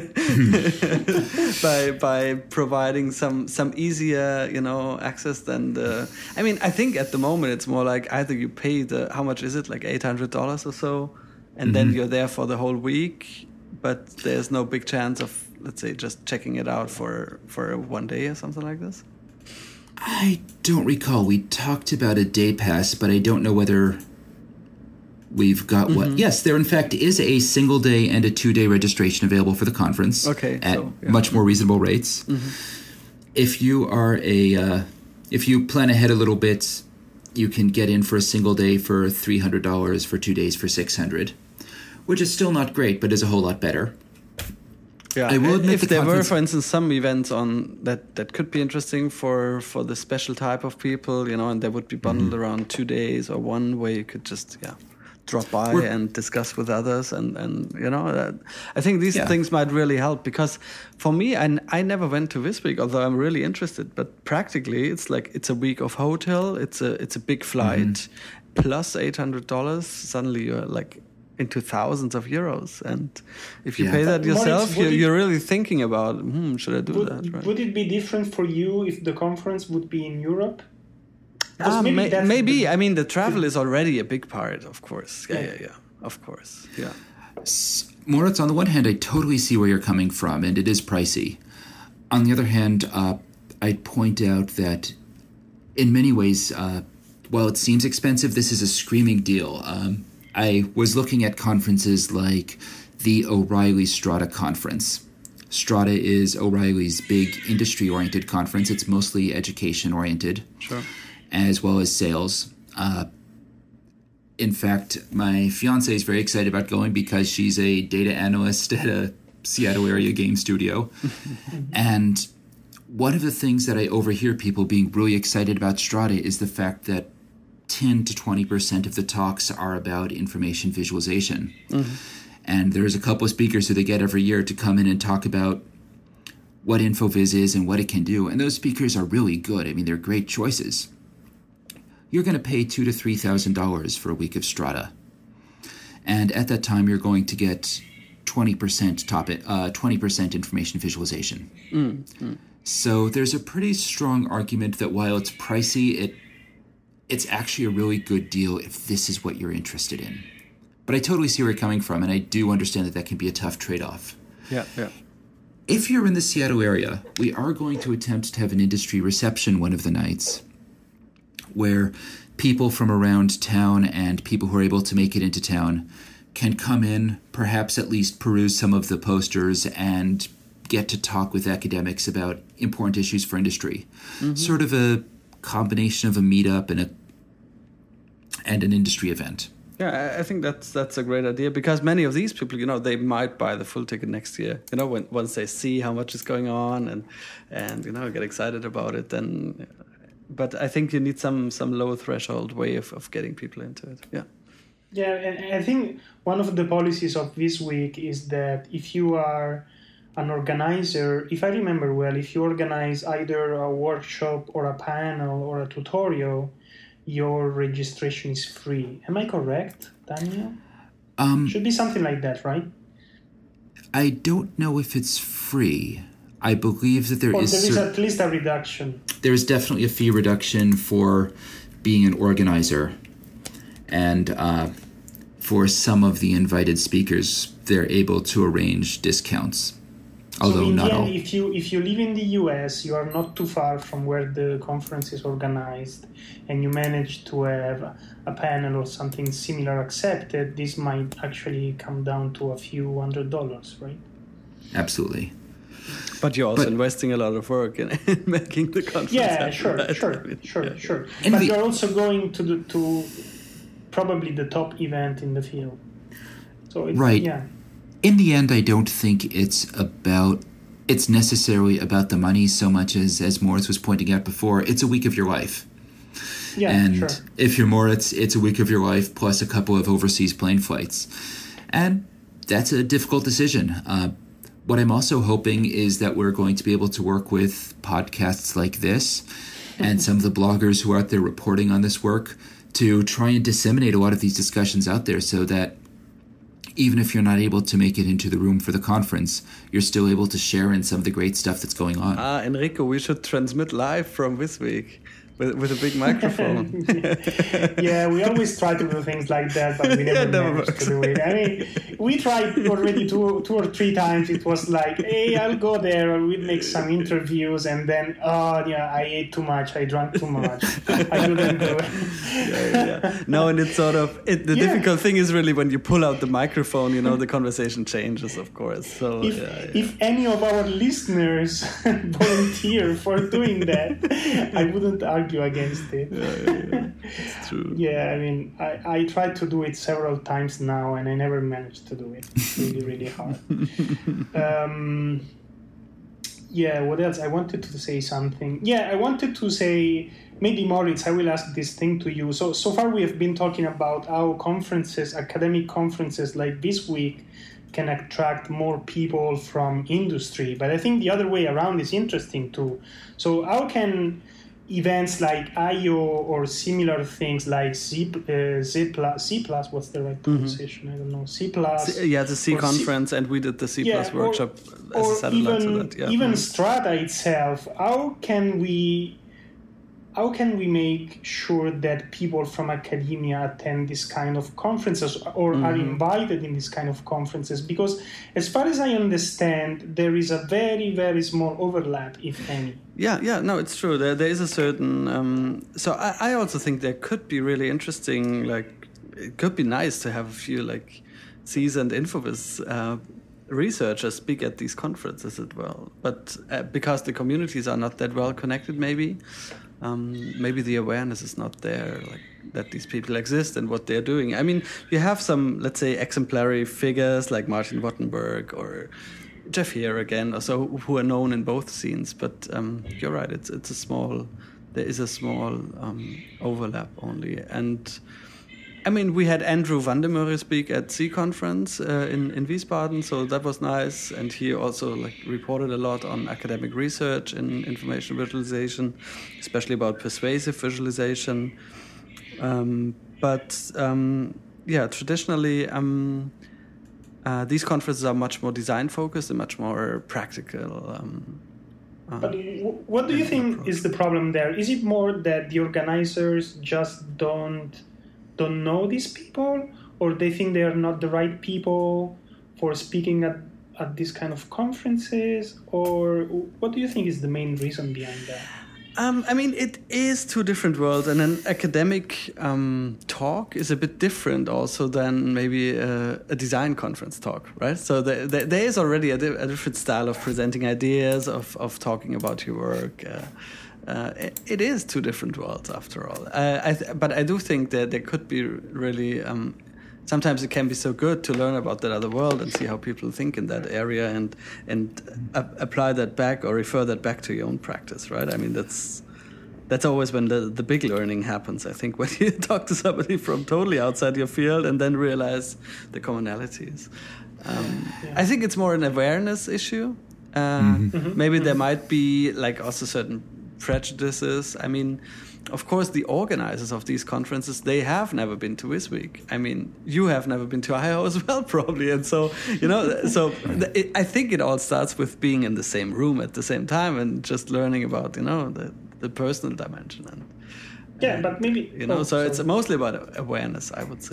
by by providing some some easier, you know, access than the, I mean, I think at the moment it's more like either you pay the, how much is it, like eight hundred dollars or so, and mm-hmm. then you're there for the whole week, but there's no big chance of, let's say, just checking it out for, for one day or something like this? I don't recall. We talked about a day pass, but I don't know whether we've got mm-hmm. what. Yes, there in fact is a single day and a two day registration available for the conference. Okay, at so, yeah. much more reasonable rates. Mm-hmm. If you are a, uh, if you plan ahead a little bit, you can get in for a single day for three hundred dollars, for two days for six hundred dollars, which is still not great, but is a whole lot better. Yeah, I will admit if the there were, for instance, some events on that, that could be interesting for, for the special type of people, you know, and they would be bundled mm-hmm. around two days or one where you could just, yeah, drop by we're, and discuss with others. And, and you know, uh, I think these yeah. things might really help, because for me, I, I never went to WYSWEEK, although I'm really interested. But practically, it's like it's a week of hotel, it's a it's a big flight, mm-hmm. plus eight hundred dollars. Suddenly you're like into thousands of euros, and if you yeah. pay that yourself, Moritz, you're, it, you're really thinking about, hmm, should I do would, that? Right? Would it be different for you if the conference would be in Europe? Ah, maybe. May, maybe. The, I mean, the travel is already a big part, of course. Yeah, yeah, yeah. yeah. Of course. Yeah. Moritz, on the one hand, I totally see where you're coming from, and it is pricey. On the other hand, uh, I'd point out that in many ways, uh, while it seems expensive, this is a screaming deal. Um, I was looking at conferences like the O'Reilly Strata Conference. Strata is O'Reilly's big industry-oriented conference. It's mostly education-oriented, sure, as well as sales. Uh, in fact, my fiance is very excited about going because she's a data analyst at a Seattle area game studio. And one of the things that I overhear people being really excited about Strata is the fact that ten to twenty percent of the talks are about information visualization. Mm-hmm. And there's a couple of speakers who they get every year to come in and talk about what InfoVis is and what it can do. And those speakers are really good. I mean, they're great choices. You're going to pay two to three thousand dollars for a week of Strata, and at that time, you're going to get twenty percent topic, uh, twenty percent information visualization. Mm-hmm. So there's a pretty strong argument that while it's pricey, it it's actually a really good deal if this is what you're interested in. But I totally see where you're coming from, and I do understand that that can be a tough trade-off. Yeah, yeah. If you're in the Seattle area, we are going to attempt to have an industry reception one of the nights where people from around town and people who are able to make it into town can come in, perhaps at least peruse some of the posters and get to talk with academics about important issues for industry. Mm-hmm. Sort of a combination of a meetup and a and an industry event. Yeah, I think that's that's a great idea because many of these people, you know, they might buy the full ticket next year. You know, when once they see how much is going on and and you know get excited about it, then. But I think you need some some low threshold way of, of getting people into it. Yeah. Yeah, and I think one of the policies of this week is that if you are an organizer, if I remember well, if you organize either a workshop or a panel or a tutorial, your registration is free. Am I correct, Daniel? Um, Should be something like that, right? I don't know if it's free. I believe that there or is... there is cer- at least a reduction. There is definitely a fee reduction for being an organizer. And uh, for some of the invited speakers, they're able to arrange discounts. Although so in not the end, all. If you, if you live in the U S, you are not too far from where the conference is organized, and you manage to have a panel or something similar accepted, this might actually come down to a few hundred dollars, right? Absolutely. But you're also but, investing a lot of work in, in making the conference yeah, happen. Sure, right? sure, sure, yeah. sure. And but the, you're also going to the, to probably the top event in the field. So it's, right. Yeah. In the end, I don't think it's about, it's necessarily about the money so much as, as Moritz was pointing out before, it's a week of your life. Yeah, and sure. if you're Moritz, it's a week of your life plus a couple of overseas plane flights. And that's a difficult decision. Uh, what I'm also hoping is that we're going to be able to work with podcasts like this and some of the bloggers who are out there reporting on this work to try and disseminate a lot of these discussions out there so that even if you're not able to make it into the room for the conference, you're still able to share in some of the great stuff that's going on. Ah, Enrico, we should transmit live from this week with, with a big microphone. Yeah, we always try to do things like that, but we never yeah, never managed works. to do it. I mean, we tried already two, two or three times. It was like, hey, I'll go there, or we'd make some interviews, and then, oh, yeah, I ate too much, I drank too much. I couldn't do it. yeah, yeah. No, and it's sort of, it, the yeah. difficult thing is really when you pull out the microphone, you know, the conversation changes, of course. So If, yeah, yeah. if any of our listeners volunteer for doing that, I wouldn't argue against it. Yeah, yeah, yeah. It's true. Yeah, I mean, I, I tried to do it several times now, and I never managed to do it. It's really, really hard. um, yeah, what else? I wanted to say something. Yeah, I wanted to say, maybe Moritz, I will ask this thing to you. So, so far we have been talking about how conferences, academic conferences like this week, can attract more people from industry. But I think the other way around is interesting too. So how can events like I O or similar things like Z, uh, Z plus, C plus, what's the right pronunciation? Mm-hmm. I don't know. C plus. C, yeah, the C conference, C, and we did the C plus yeah, workshop or, as a satellite even, to that. Yeah. Even mm-hmm. Strata itself, how can we how can we make sure that people from academia attend this kind of conferences or mm-hmm. are invited in this kind of conferences? Because as far as I understand, there is a very, very small overlap, if any. Yeah, yeah, no, it's true. There, there is a certain... Um, so I, I also think there could be really interesting, like, it could be nice to have a few, like, seasoned Infovis uh, researchers speak at these conferences as well. But uh, because the communities are not that well connected, maybe... Um, maybe the awareness is not there, like that these people exist and what they're doing. I mean, you have some, let's say, exemplary figures like Martin Wattenberg or Jeff Heer again, or so, who are known in both scenes. But um, you're right; it's it's a small, there is a small um, overlap only. And I mean, we had Andrew van der Murre speak at C Conference uh, in in Wiesbaden, so that was nice. And he also like reported a lot on academic research in information visualization, especially about persuasive visualization. Um, but um, yeah, traditionally, um, uh, these conferences are much more design focused and much more practical. Um, uh, but w- what do you think approach. is the problem there? Is it more that the organizers just don't don't know these people, or they think they are not the right people for speaking at, at these kind of conferences, or what do you think is the main reason behind that? Um, I mean, it is two different worlds, and an academic um, talk is a bit different also than maybe a, a design conference talk, right? So the, the, there is already a, di- a different style of presenting ideas, of, of talking about your work. Uh, Uh, it, it is two different worlds, after all. Uh, I th- but I do think that there could be really... Um, sometimes it can be so good to learn about that other world and see how people think in that area and and uh, apply that back or refer that back to your own practice, right? I mean, that's that's always when the, the big learning happens, I think, when you talk to somebody from totally outside your field and then realize the commonalities. Um, yeah. I think it's more an awareness issue. Uh, mm-hmm. Maybe there might be like also certain prejudices. I mean, of course, the organizers of these conferences, they have never been to WISWeek. I mean, you have never been to I O as well, probably. And so, you know, so it, I think it all starts with being in the same room at the same time and just learning about, you know, the, the personal dimension. And, yeah, and, but maybe... You know, oh, so sorry. It's mostly about awareness, I would say.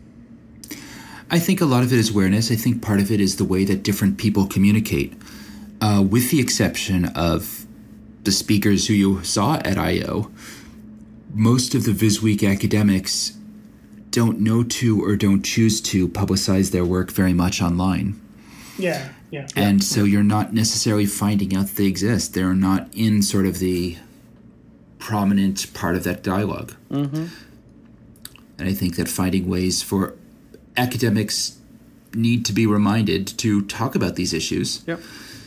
I think a lot of it is awareness. I think part of it is the way that different people communicate, uh, with the exception of the speakers who you saw at I O. Most of the WISWeek academics don't know to or don't choose to publicize their work very much online. Yeah, yeah. And yeah. so you're not necessarily finding out they exist. They're not in sort of the prominent part of that dialogue. Mm-hmm. And I think that finding ways for academics need to be reminded to talk about these issues. Yep.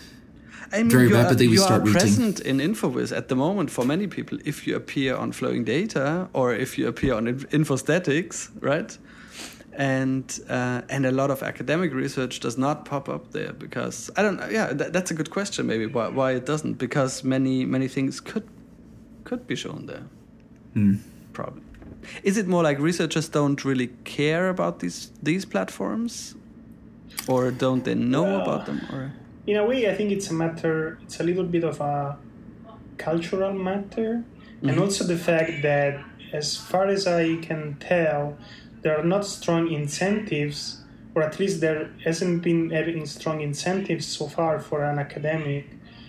I mean, Very you rapidly are, we you start are reaching. present in Infovis at the moment for many people if you appear on Flowing Data or if you appear on Infostatics, right? And uh, and a lot of academic research does not pop up there because I don't know. Yeah, that, that's a good question. Maybe why why it doesn't, because many many things could could be shown there. Mm. Probably. Is it more like researchers don't really care about these these platforms, or don't they know well, about them, or? In a way, I think it's a matter, it's a little bit of a cultural matter. Mm-hmm. And also the fact that, as far as I can tell, there are not strong incentives, or at least there hasn't been any strong incentives so far for an academic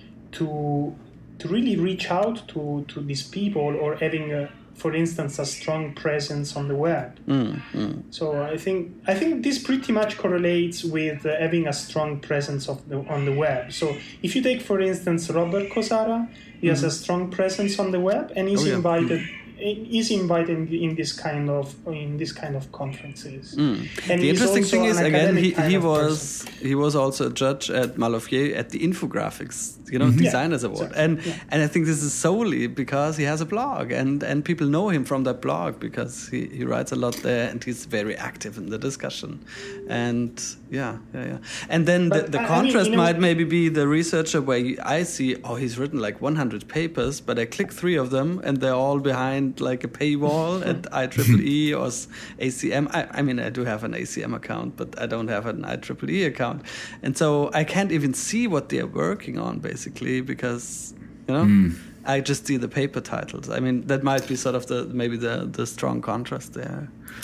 to to really reach out to, to these people, or having, a, for instance, a strong presence on the web. Mm, mm. So I think I think this pretty much correlates with uh, having a strong presence of the, on the web. So if you take, for instance, Robert Kosara, he mm. has a strong presence on the web, and he's oh, yeah. invited. Is invited in this kind of in this kind of conferences. Mm. And the interesting thing is, again, he, he was person. he was also a judge at Maloffier at the Infographics, you know, mm-hmm. Designers yeah. Award, so, and yeah. and I think this is solely because he has a blog, and and people know him from that blog because he, he writes a lot there, and he's very active in the discussion, and yeah, yeah, yeah. And then but, the, the I contrast mean, you know, might maybe be the researcher where I see, oh, he's written like one hundred papers, but I click three of them, and they're all behind like a paywall at I triple E or A C M. I, I mean, I do have an A C M account, but I don't have an I triple E account. And so I can't even see what they're working on, basically, because, you know, mm. I just see the paper titles. I mean, that might be sort of the maybe the, the strong contrast there.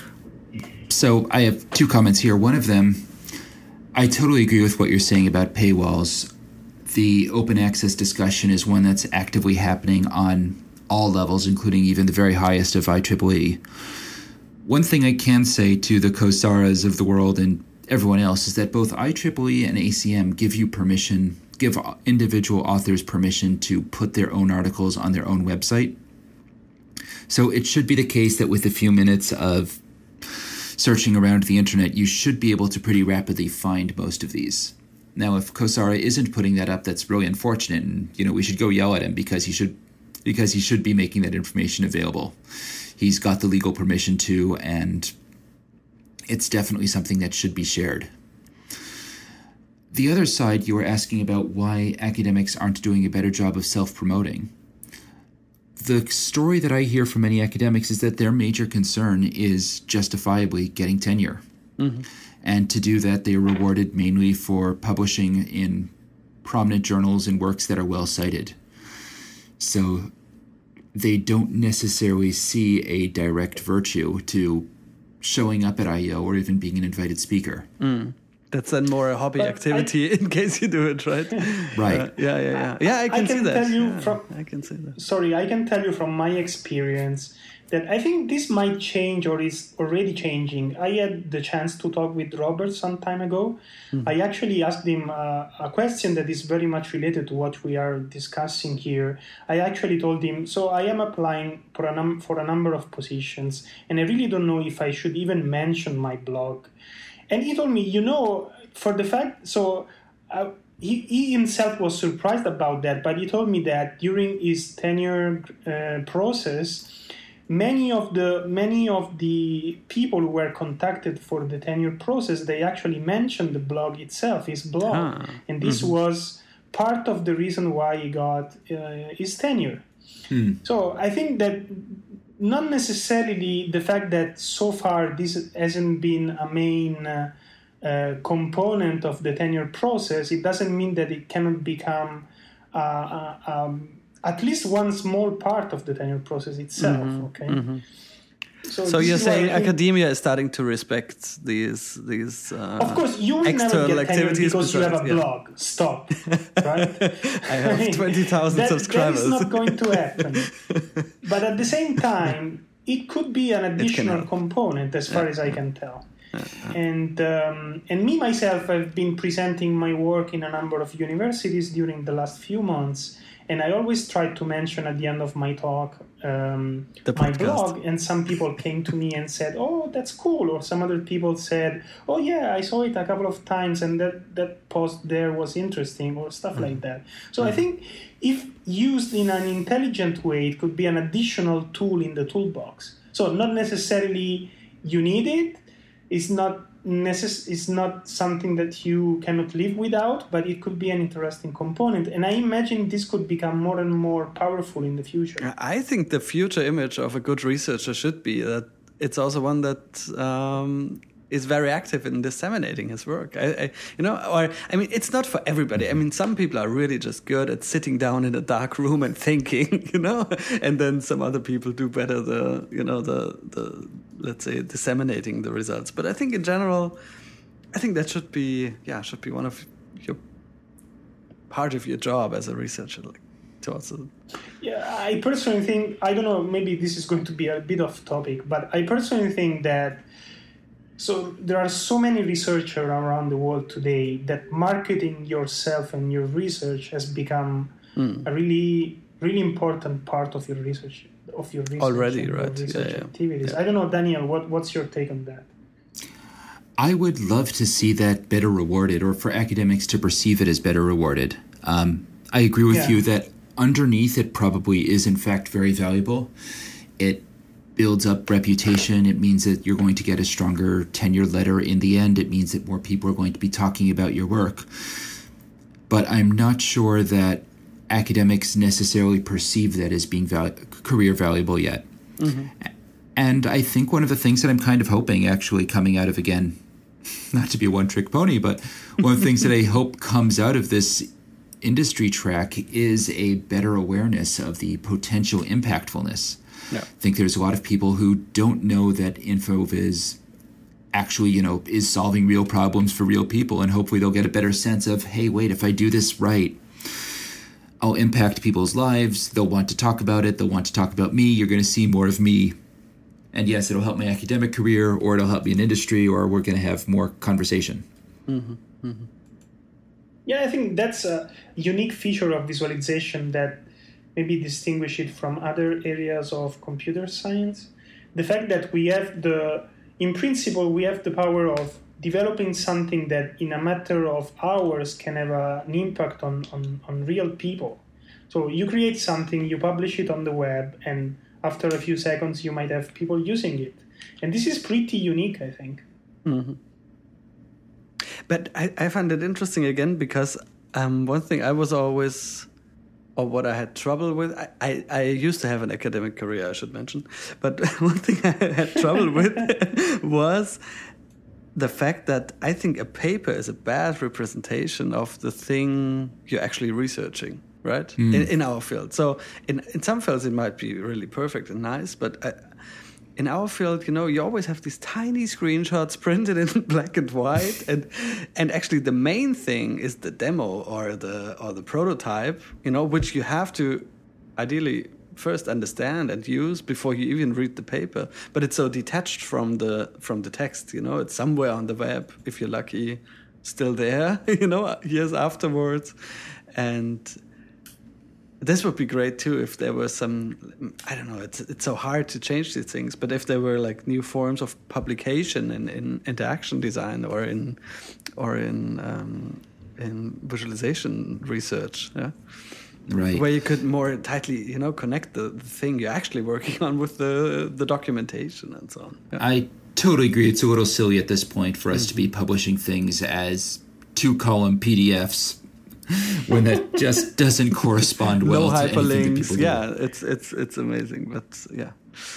So I have two comments here. One of them, I totally agree with what you're saying about paywalls. The open access discussion is one that's actively happening on all levels, including even the very highest of I triple E. One thing I can say to the Coursera's of the world and everyone else is that both I triple E and A C M give you permission, give individual authors permission to put their own articles on their own website. So it should be the case that with a few minutes of searching around the internet, you should be able to pretty rapidly find most of these. Now, if Coursera isn't putting that up, that's really unfortunate, and you know we should go yell at him because he should because he should be making that information available. He's got the legal permission to, and it's definitely something that should be shared. The other side, you were asking about why academics aren't doing a better job of self-promoting. The story that I hear from many academics is that their major concern is justifiably getting tenure. Mm-hmm. And to do that, they are rewarded mainly for publishing in prominent journals and works that are well cited. So they don't necessarily see a direct virtue to showing up at I E O or even being an invited speaker. Mm. That's then more a hobby but activity I, in case you do it, right? Right. Uh, yeah, yeah, yeah. Yeah, I can, I can see that. Tell you yeah, from, I can see that. Sorry, I can tell you from my experience that I think this might change or is already changing. I had the chance to talk with Robert some time ago. Mm-hmm. I actually asked him uh, a question that is very much related to what we are discussing here. I actually told him, so I am applying for a, num- for a number of positions, and I really don't know if I should even mention my blog. And he told me, you know, for the fact, so uh, he, he himself was surprised about that, but he told me that during his tenure uh, process, many of the many of the people who were contacted for the tenure process, they actually mentioned the blog itself, his blog, ah, and this mm-hmm. was part of the reason why he got uh, his tenure. Hmm. So I think that not necessarily the fact that so far this hasn't been a main uh, uh, component of the tenure process, it doesn't mean that it cannot become uh, uh, um, at least one small part of the tenure process itself. Mm-hmm. Okay. Mm-hmm. So, so you're saying academia is starting to respect these these uh, of course you will never get tenure because you have a yeah. blog. Stop, right? I have twenty thousand that, subscribers. That is not going to happen. But at the same time, it could be an additional component, as far yeah. as I can tell. Yeah. And um, and me myself, I've been presenting my work in a number of universities during the last few months. And I always try to mention at the end of my talk um, my blog, and some people came to me and said, oh, that's cool. Or some other people said, oh, yeah, I saw it a couple of times and that, that post there was interesting, or stuff mm-hmm. like that. So mm-hmm. I think if used in an intelligent way, it could be an additional tool in the toolbox. So not necessarily you need it. It's not necess- It's not something that you cannot live without, but it could be an interesting component. And I imagine this could become more and more powerful in the future. I think the future image of a good researcher should be that it's also one that um, is very active in disseminating his work. I, I, you know, or I mean, it's not for everybody. I mean, some people are really just good at sitting down in a dark room and thinking, you know, and then some other people do better the, you know, the the. let's say, disseminating the results. But I think in general, I think that should be, yeah, should be one of your, part of your job as a researcher, like, to also... Yeah, I personally think, I don't know, maybe this is going to be a bit off topic, but I personally think that, so there are so many researchers around the world today that marketing yourself and your research has become mm. a really, really important part of your research. Of your research already, right? Research yeah, yeah. activities. Yeah. I don't know, Daniel. What what's your take on that? I would love to see that better rewarded, or for academics to perceive it as better rewarded. Um, I agree with yeah. you that underneath it probably is in fact very valuable. It builds up reputation. It means that you're going to get a stronger tenure letter in the end. It means that more people are going to be talking about your work. But I'm not sure that academics necessarily perceive that as being val- career valuable yet. Mm-hmm. And I think one of the things that I'm kind of hoping actually coming out of, again, not to be a one-trick pony, but one of the things that I hope comes out of this industry track is a better awareness of the potential impactfulness. Yeah. I think there's a lot of people who don't know that InfoVis actually, you know, is solving real problems for real people, and hopefully they'll get a better sense of, hey, wait, if I do this right, I'll impact people's lives. They'll want to talk about it. They'll want to talk about me. You're going to see more of me. And yes, it'll help my academic career, or it'll help me in industry, or we're going to have more conversation. Mm-hmm. Mm-hmm. Yeah, I think that's a unique feature of visualization that maybe distinguish it from other areas of computer science. The fact that we have the, in principle, we have the power of developing something that in a matter of hours can have a, an impact on, on, on real people. So you create something, you publish it on the web, and after a few seconds you might have people using it. And this is pretty unique, I think. Mm-hmm. But I, I find it interesting again because um, one thing I was always, or what I had trouble with, I, I, I used to have an academic career, I should mention, but one thing I had trouble with was the fact that I think a paper is a bad representation of the thing you're actually researching, right? Mm. In, in our field. So in, in some fields it might be really perfect and nice, but I, in our field, you know, you always have these tiny screenshots printed in black and white, and and actually the main thing is the demo or the or the prototype, you know, which you have to ideally first understand and use before you even read the paper. But it's so detached from the from the text, you know, it's somewhere on the web, if you're lucky, still there, you know, years afterwards. And this would be great too if there were some, I don't know, it's it's so hard to change these things, but if there were like new forms of publication in, in interaction design or in or in um, in visualization research, yeah, right, where you could more tightly, you know, connect the, the thing you're actually working on with the the documentation and so on. Yeah. I totally agree. It's a little silly at this point for us mm-hmm. to be publishing things as two column P D Fs. When that just doesn't correspond well no to anything that people do. Yeah, it's it's it's amazing, but yeah,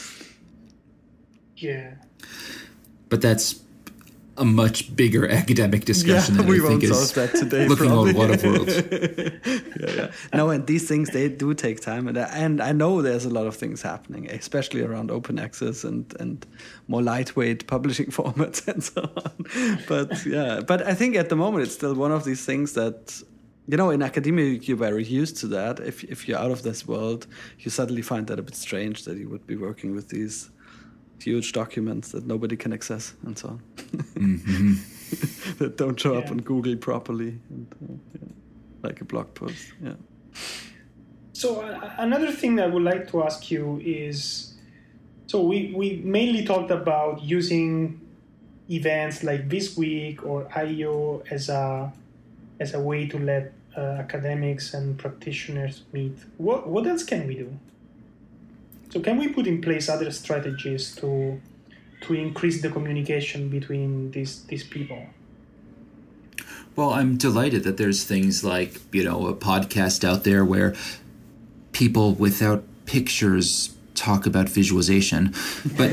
yeah. But that's a much bigger academic discussion yeah, that we I think won't is solve that today, looking probably. at a lot of worlds. yeah, yeah. No, and these things, they do take time, and I, and I know there's a lot of things happening, especially around open access and and more lightweight publishing formats and so on. But yeah, but I think at the moment it's still one of these things that, you know, in academia, you're very used to that. If if you're out of this world, you suddenly find that a bit strange that you would be working with these huge documents that nobody can access and so on. Mm-hmm. That don't show yeah. up on Google properly, and, uh, yeah, like a blog post. Yeah. So uh, another thing I would like to ask you is, so we, we mainly talked about using events like this week or I E O as a as a way to let Uh, academics and practitioners meet. What what else can we do? So can we put in place other strategies to to increase the communication between these these people? Well, I'm delighted that there's things like, you know, a podcast out there where people without pictures talk about visualization, but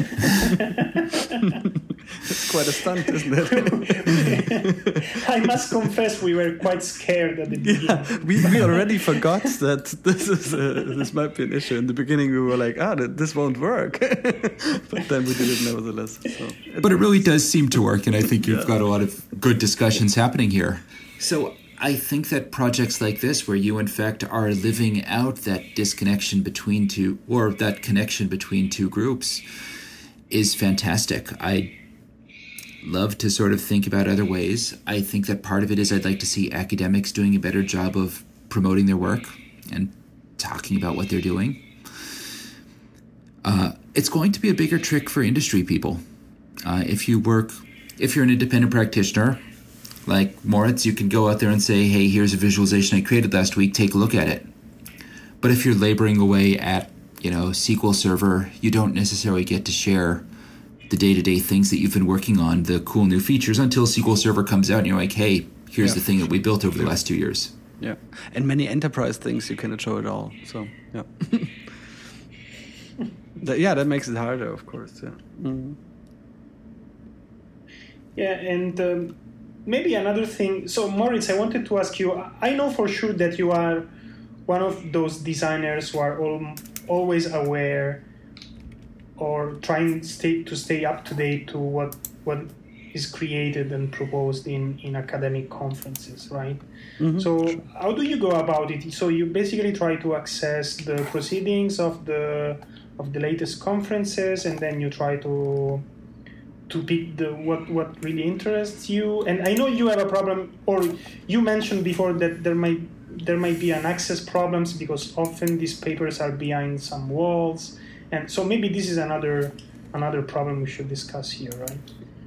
it's quite a stunt, isn't it? I must confess, we were quite scared at the beginning. Yeah, we, we already forgot that this is a, this might be an issue. In the beginning, we were like, "Ah, oh, this won't work," but then we did it nevertheless. So it, but it really does seem to work, and I think you've yeah. got a lot of good discussions happening here. So I think that projects like this, where you in fact are living out that disconnection between two, or that connection between two groups, is fantastic. I love to sort of think about other ways. I think that part of it is I'd like to see academics doing a better job of promoting their work and talking about what they're doing. Uh, it's going to be a bigger trick for industry people. Uh, if you work, if you're an independent practitioner, like Moritz, you can go out there and say, hey, here's a visualization I created last week, take a look at it. But if you're laboring away at, you know, S Q L Server, you don't necessarily get to share the day-to-day things that you've been working on, the cool new features, until S Q L Server comes out and you're like, hey, here's yeah. the thing that we built over the last two years. Yeah, and many enterprise things you cannot show at all. So, yeah. that, yeah, that makes it harder, of course, yeah. Mm-hmm. Yeah, and um, maybe another thing. So, Moritz, I wanted to ask you, I know for sure that you are one of those designers who are all, always aware or trying stay, to stay up to date to what what is created and proposed in, in academic conferences, right? Mm-hmm. So how do you go about it? So you basically try to access the proceedings of the of the latest conferences, and then you try to to pick the what, what really interests you. And I know you have a problem, or you mentioned before that there might there might be an access problems because often these papers are behind some walls. And so maybe this is another another problem we should discuss here, right?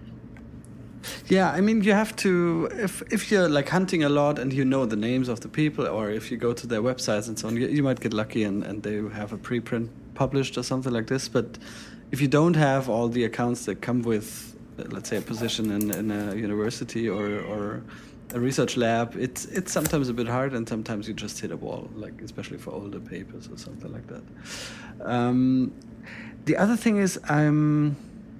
Yeah, I mean, you have to, if if you're like hunting a lot and you know the names of the people, or if you go to their websites and so on, you, you might get lucky and, and they have a preprint published or something like this. But if you don't have all the accounts that come with, let's say, a position in, in a university or, or a research lab, it's it's sometimes a bit hard, and sometimes you just hit a wall, like especially for older papers or something like that. Um, the other thing is I'm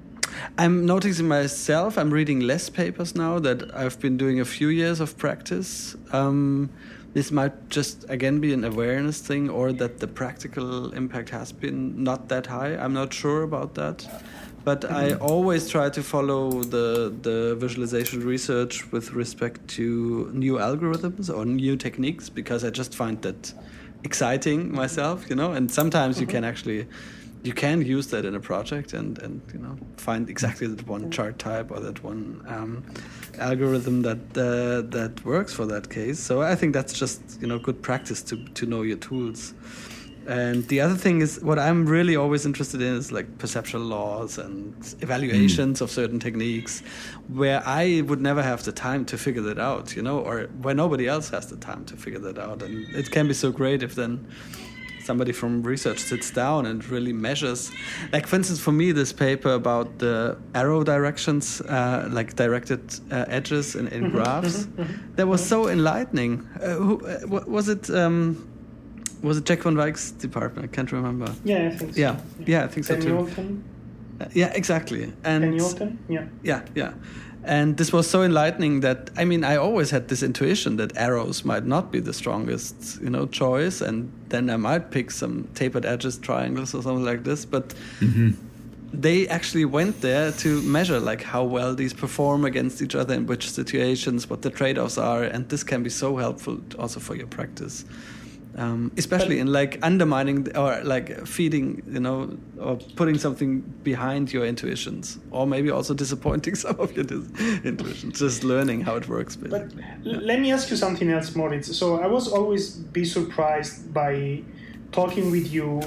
I'm noticing myself, I'm reading less papers now that I've been doing a few years of practice. Um, this might just, again, be an awareness thing, or that the practical impact has been not that high. I'm not sure about that. But mm-hmm. I always try to follow the, the visualization research with respect to new algorithms or new techniques, because I just find that exciting myself, you know, and sometimes mm-hmm. you can actually... You can use that in a project and, and you know find exactly that one chart type or that one um, algorithm that uh, that works for that case. So I think that's just you know good practice to to know your tools. And the other thing is, what I'm really always interested in is like perceptual laws and evaluations mm. of certain techniques, where I would never have the time to figure that out, you know, or where nobody else has the time to figure that out. And it can be so great if then somebody from research sits down and really measures. Like, for instance, for me, this paper about the arrow directions, uh, like directed uh, edges in, in mm-hmm, graphs, mm-hmm, mm-hmm. that was so enlightening. Uh, who, uh, was it? Um, was it Jack van Wyck's department? I can't remember. Yeah, I think so. Yeah, yeah, yeah I think Ben so too. Yorton. Uh, yeah, exactly. And Ben Yorton. Yeah. Yeah, yeah. And this was so enlightening that, I mean, I always had this intuition that arrows might not be the strongest, you know, choice. And then I might pick some tapered edges, triangles or something like this. But mm-hmm. they actually went there to measure, like, how well these perform against each other in which situations, what the trade-offs are. And this can be so helpful also for your practice. Um, especially but, in like undermining or like feeding, you know, or putting something behind your intuitions, or maybe also disappointing some of your dis- intuitions, just learning how it works. Basically. But yeah. Let me ask you something else, Moritz. So I was always be surprised by talking with you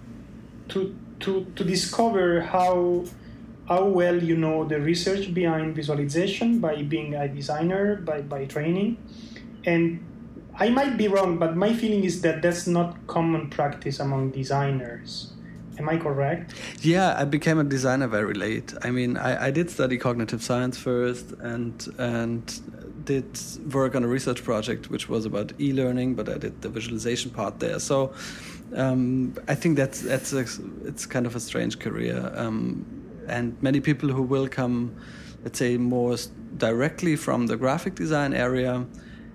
to to to discover how how well you know the research behind visualization by being a designer, by, by training. And I might be wrong, but my feeling is that that's not common practice among designers. Am I correct? Yeah, I became a designer very late. I mean, I, I did study cognitive science first and and did work on a research project which was about e-learning, but I did the visualization part there. So um, I think that's that's a, it's kind of a strange career. Um, and many people who will come, let's say, more directly from the graphic design area,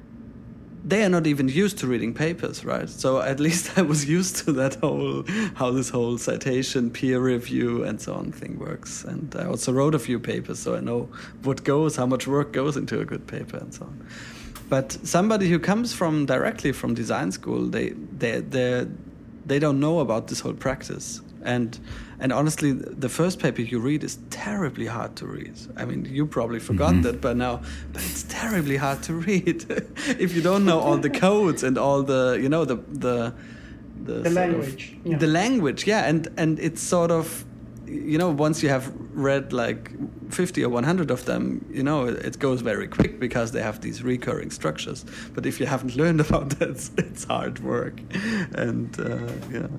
they are not even used to reading papers, right? So at least I was used to that whole, how this whole citation, peer review, and so on thing works. And I also wrote a few papers, so I know what goes, how much work goes into a good paper, and so on. But somebody who comes from directly from design school, they they they they don't know about this whole practice. And and honestly, the first paper you read is terribly hard to read. I mean, you probably forgot mm-hmm. that by now, but it's terribly hard to read if you don't know all the codes and all the, you know, the the the, the language, of, yeah. the language, yeah. And and it's sort of, you know, once you have read like fifty or one hundred of them, you know, it, it goes very quick because they have these recurring structures. But if you haven't learned about that, it's, it's hard work, and uh, yeah.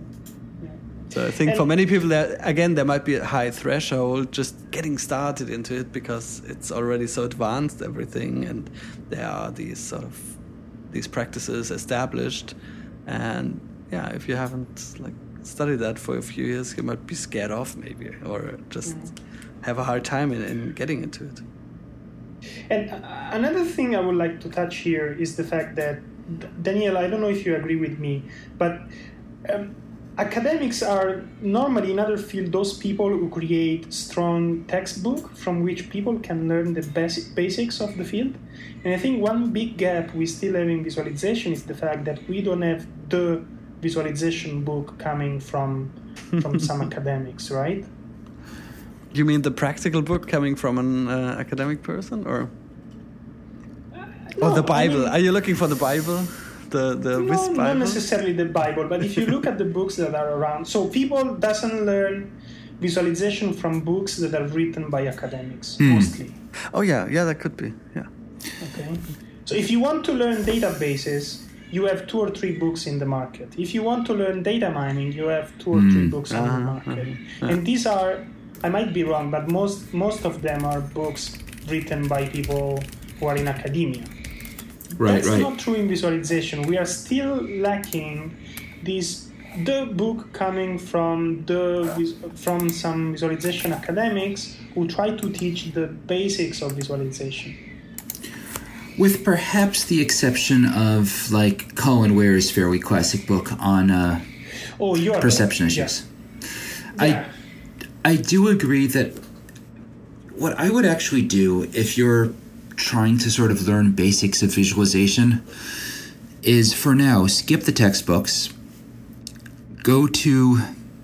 So I think and for many people, there, again, there might be a high threshold just getting started into it because it's already so advanced, everything, and there are these sort of these practices established. And yeah, if you haven't like studied that for a few years, you might be scared off maybe, or just mm. have a hard time in, in getting into it. And uh, another thing I would like to touch here is the fact that, Daniel, I don't know if you agree with me, but um, academics are normally in other fields those people who create strong textbook from which people can learn the basic basics of the field. And I think one big gap we still have in visualization is the fact that we don't have the visualization book coming from from some academics, right? You mean the practical book coming from an uh, academic person, or uh, or no, the Bible? I mean, are you looking for the Bible, the the no, Wiz Bible? Not necessarily the Bible, but if you look at the books that are around, so people doesn't learn visualization from books that are written by academics mm. mostly. Oh yeah, yeah, that could be. Yeah. Okay. So if you want to learn databases, you have two or three books in the market. If you want to learn data mining, you have two or mm. three books uh-huh, in the market. Uh-huh. And these are, I might be wrong, but most most of them are books written by people who are in academia. Right, That's right. not true in visualization. We are still lacking this the book coming from the from some visualization academics who try to teach the basics of visualization. With perhaps the exception of, like, Colin Ware's fairly classic book on uh, oh, you're perception right. issues. Yeah. Yeah. I I do agree that what I would actually do if you're trying to sort of learn basics of visualization is, for now, skip the textbooks, go to...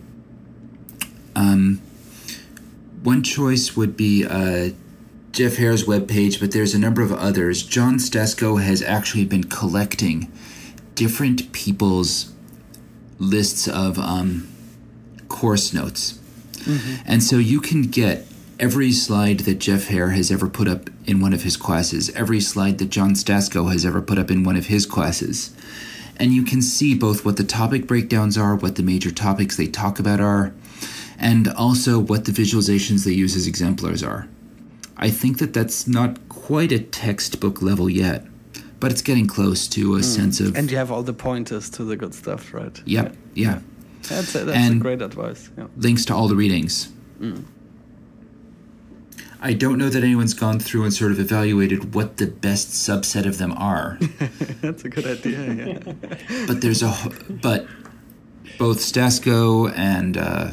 Um, one choice would be... Uh, Jeff Hare's webpage, but there's a number of others. John Stasko has actually been collecting different people's lists of um, course notes. Mm-hmm. And so you can get every slide that Jeff Hare has ever put up in one of his classes, every slide that John Stasko has ever put up in one of his classes. And you can see both what the topic breakdowns are, what the major topics they talk about are, and also what the visualizations they use as exemplars are. I think that that's not quite a textbook level yet, but it's getting close to a mm. sense of... And you have all the pointers to the good stuff, right? Yep, yeah. yeah. That's, a, that's and a great advice. Yeah. Links to all the readings. Mm. I don't know that anyone's gone through and sort of evaluated what the best subset of them are. That's a good idea, yeah. But there's a... But both Stasko and... Uh,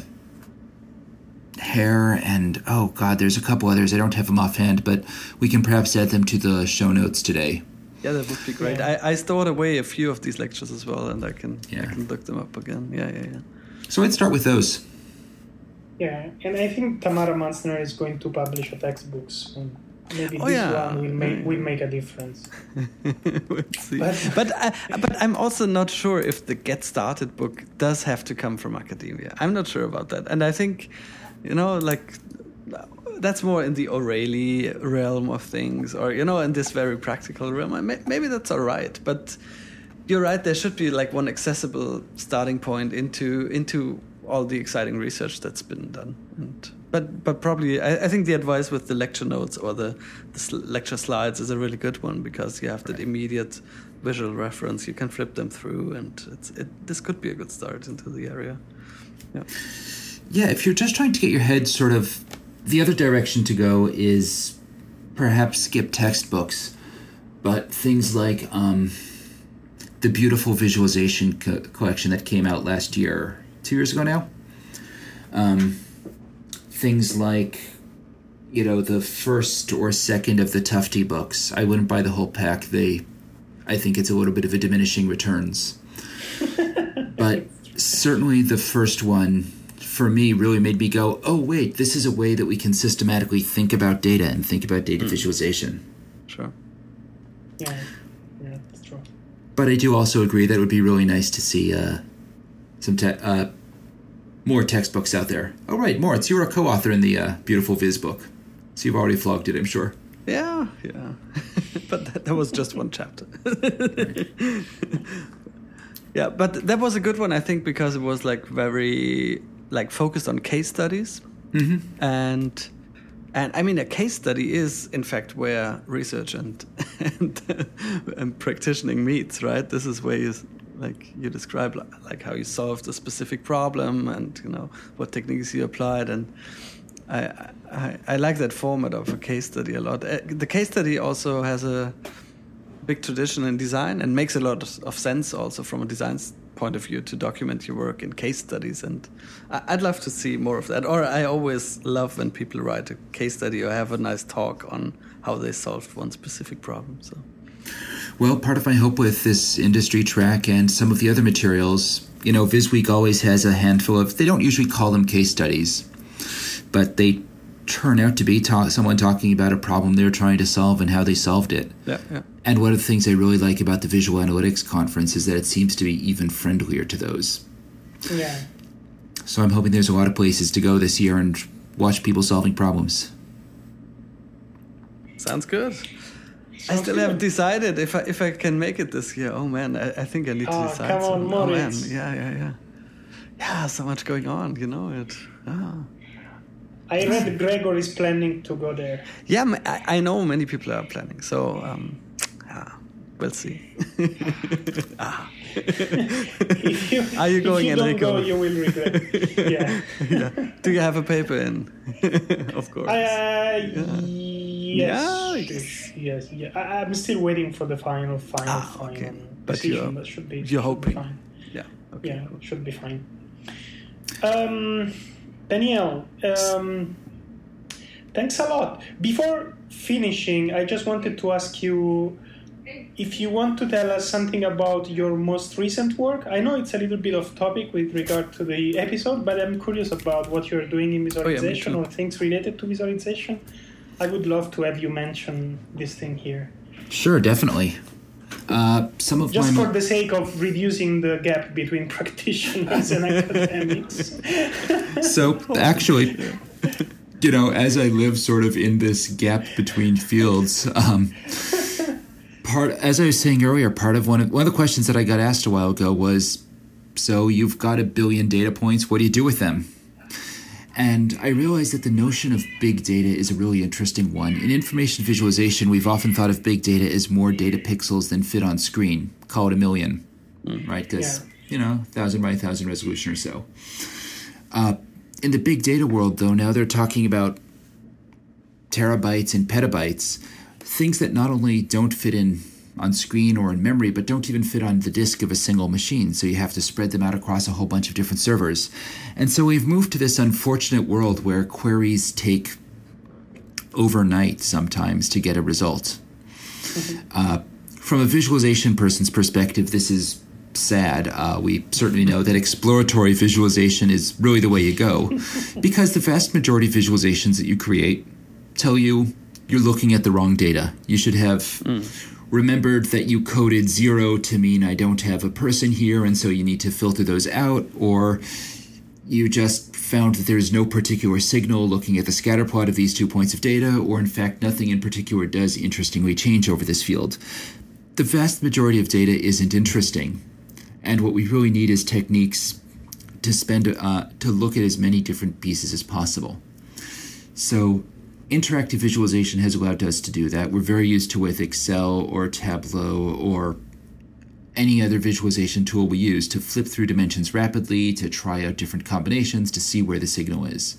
Hare and, oh God, there's a couple others. I don't have them offhand, but we can perhaps add them to the show notes today. Yeah, that would be great. Yeah. I, I stored away a few of these lectures as well, and I can yeah. I can look them up again. Yeah, yeah, yeah. So I'd start with those. Yeah, and I think Tamara Manzner is going to publish a textbook soon. Maybe oh, this yeah. one will make will make a difference. We'll see. But but, uh, but I'm also not sure if the Get Started book does have to come from academia. I'm not sure about that, and I think. You know, like, that's more in the O'Reilly realm of things, or, you know, in this very practical realm. Maybe that's all right, but you're right, there should be, like, one accessible starting point into into all the exciting research that's been done. And But but probably, I, I think the advice with the lecture notes or the, the lecture slides is a really good one, because you have that immediate visual reference. You can flip them through, and it's it. This could be a good start into the area. Yeah. Yeah, if you're just trying to get your head sort of... The other direction to go is perhaps skip textbooks, but things like um, the beautiful visualization co- collection that came out last year, two years ago now. Um, things like, you know, the first or second of the Tufte books. I wouldn't buy the whole pack. They, I think it's a little bit of a diminishing returns. But certainly the first one... for me, really made me go, oh, wait, this is a way that we can systematically think about data and think about data mm. visualization. Sure. Yeah, yeah, that's true. But I do also agree that it would be really nice to see uh, some te- uh, more textbooks out there. Oh, right, Moritz, you were a co-author in the uh, Beautiful Viz book. So you've already flogged it, I'm sure. Yeah, yeah. But that, that was just one chapter. Yeah, but that was a good one, I think, because it was, like, very... like focused on case studies. Mm-hmm. And and I mean, a case study is in fact where research and and, and practicing meets, right? This is where you like you describe like how you solved a specific problem and, you know, what techniques you applied. And I, I I like that format of a case study a lot. Uh, the case study also has a big tradition in design and makes a lot of sense also from a design point of view to document your work in case studies. And I, I'd love to see more of that. Or I always love when people write a case study or have a nice talk on how they solved one specific problem. So. Well, part of my hope with this industry track and some of the other materials, you know, VisWeek always has a handful of, they don't usually call them case studies, but they turn out to be ta- someone talking about a problem they're trying to solve and how they solved it. Yeah, yeah. And one of the things I really like about the Visual Analytics Conference is that it seems to be even friendlier to those. Yeah. So I'm hoping there's a lot of places to go this year and watch people solving problems. Sounds good. Sounds I still good. haven't decided if I if I can make it this year. Oh man, I, I think I need to Oh, decide. come on, soon. Oh man, Moritz. yeah, yeah, yeah. Yeah, so much going on, you know it. Ah. I read Gregor is planning to go there. Yeah, m- I, I know many people are planning, so um, yeah, we'll see. ah. If you, Are you going, if you Enrico? don't go, you will regret. Yeah. yeah. Do you have a paper in? Of course. Uh, Yeah, yes, yes. yes, yeah. I, I'm still waiting for the final, final, Ah, final okay. But decision. you're- That should be. you're should be hoping. fine. Yeah. Okay. Yeah, cool. should be fine. Um, Danielle, um, thanks a lot. Before finishing, I just wanted to ask you if you want to tell us something about your most recent work. I know it's a little bit off topic with regard to the episode, but I'm curious about what you're doing in visualization too. or things related to visualization. I would love to have you mention this thing here. Sure, definitely. Uh, some of Just my for the sake of reducing the gap between practitioners and academics. So actually, you know, as I live sort of in this gap between fields, um, part as I was saying earlier, part of one of one of the questions that I got asked a while ago was, so you've got a billion data points, what do you do with them? And I realized that the notion of big data is a really interesting one. In information visualization, we've often thought of big data as more data pixels than fit on screen. Call it a million, mm. right? Because, Yeah. you know, one thousand by one thousand resolution or so. Uh, in the big data world, though, now they're talking about terabytes and petabytes, things that not only don't fit in on screen or in memory, but don't even fit on the disk of a single machine. So you have to spread them out across a whole bunch of different servers. And so we've moved to this unfortunate world where queries take overnight sometimes to get a result. Mm-hmm. Uh, from a visualization person's perspective, this is sad. Uh, we certainly know that exploratory visualization is really the way you go, because the vast majority of visualizations that you create tell you you're looking at the wrong data. You should have mm. remembered that you coded zero to mean I don't have a person here, and so you need to filter those out, or you just found that there's no particular signal looking at the scatter plot of these two points of data, or in fact nothing in particular does interestingly change over this field. The vast majority of data isn't interesting, and what we really need is techniques to spend uh, to look at as many different pieces as possible. So interactive visualization has allowed us to do that. We're very used to with Excel or Tableau or any other visualization tool we use to flip through dimensions rapidly, to try out different combinations, to see where the signal is.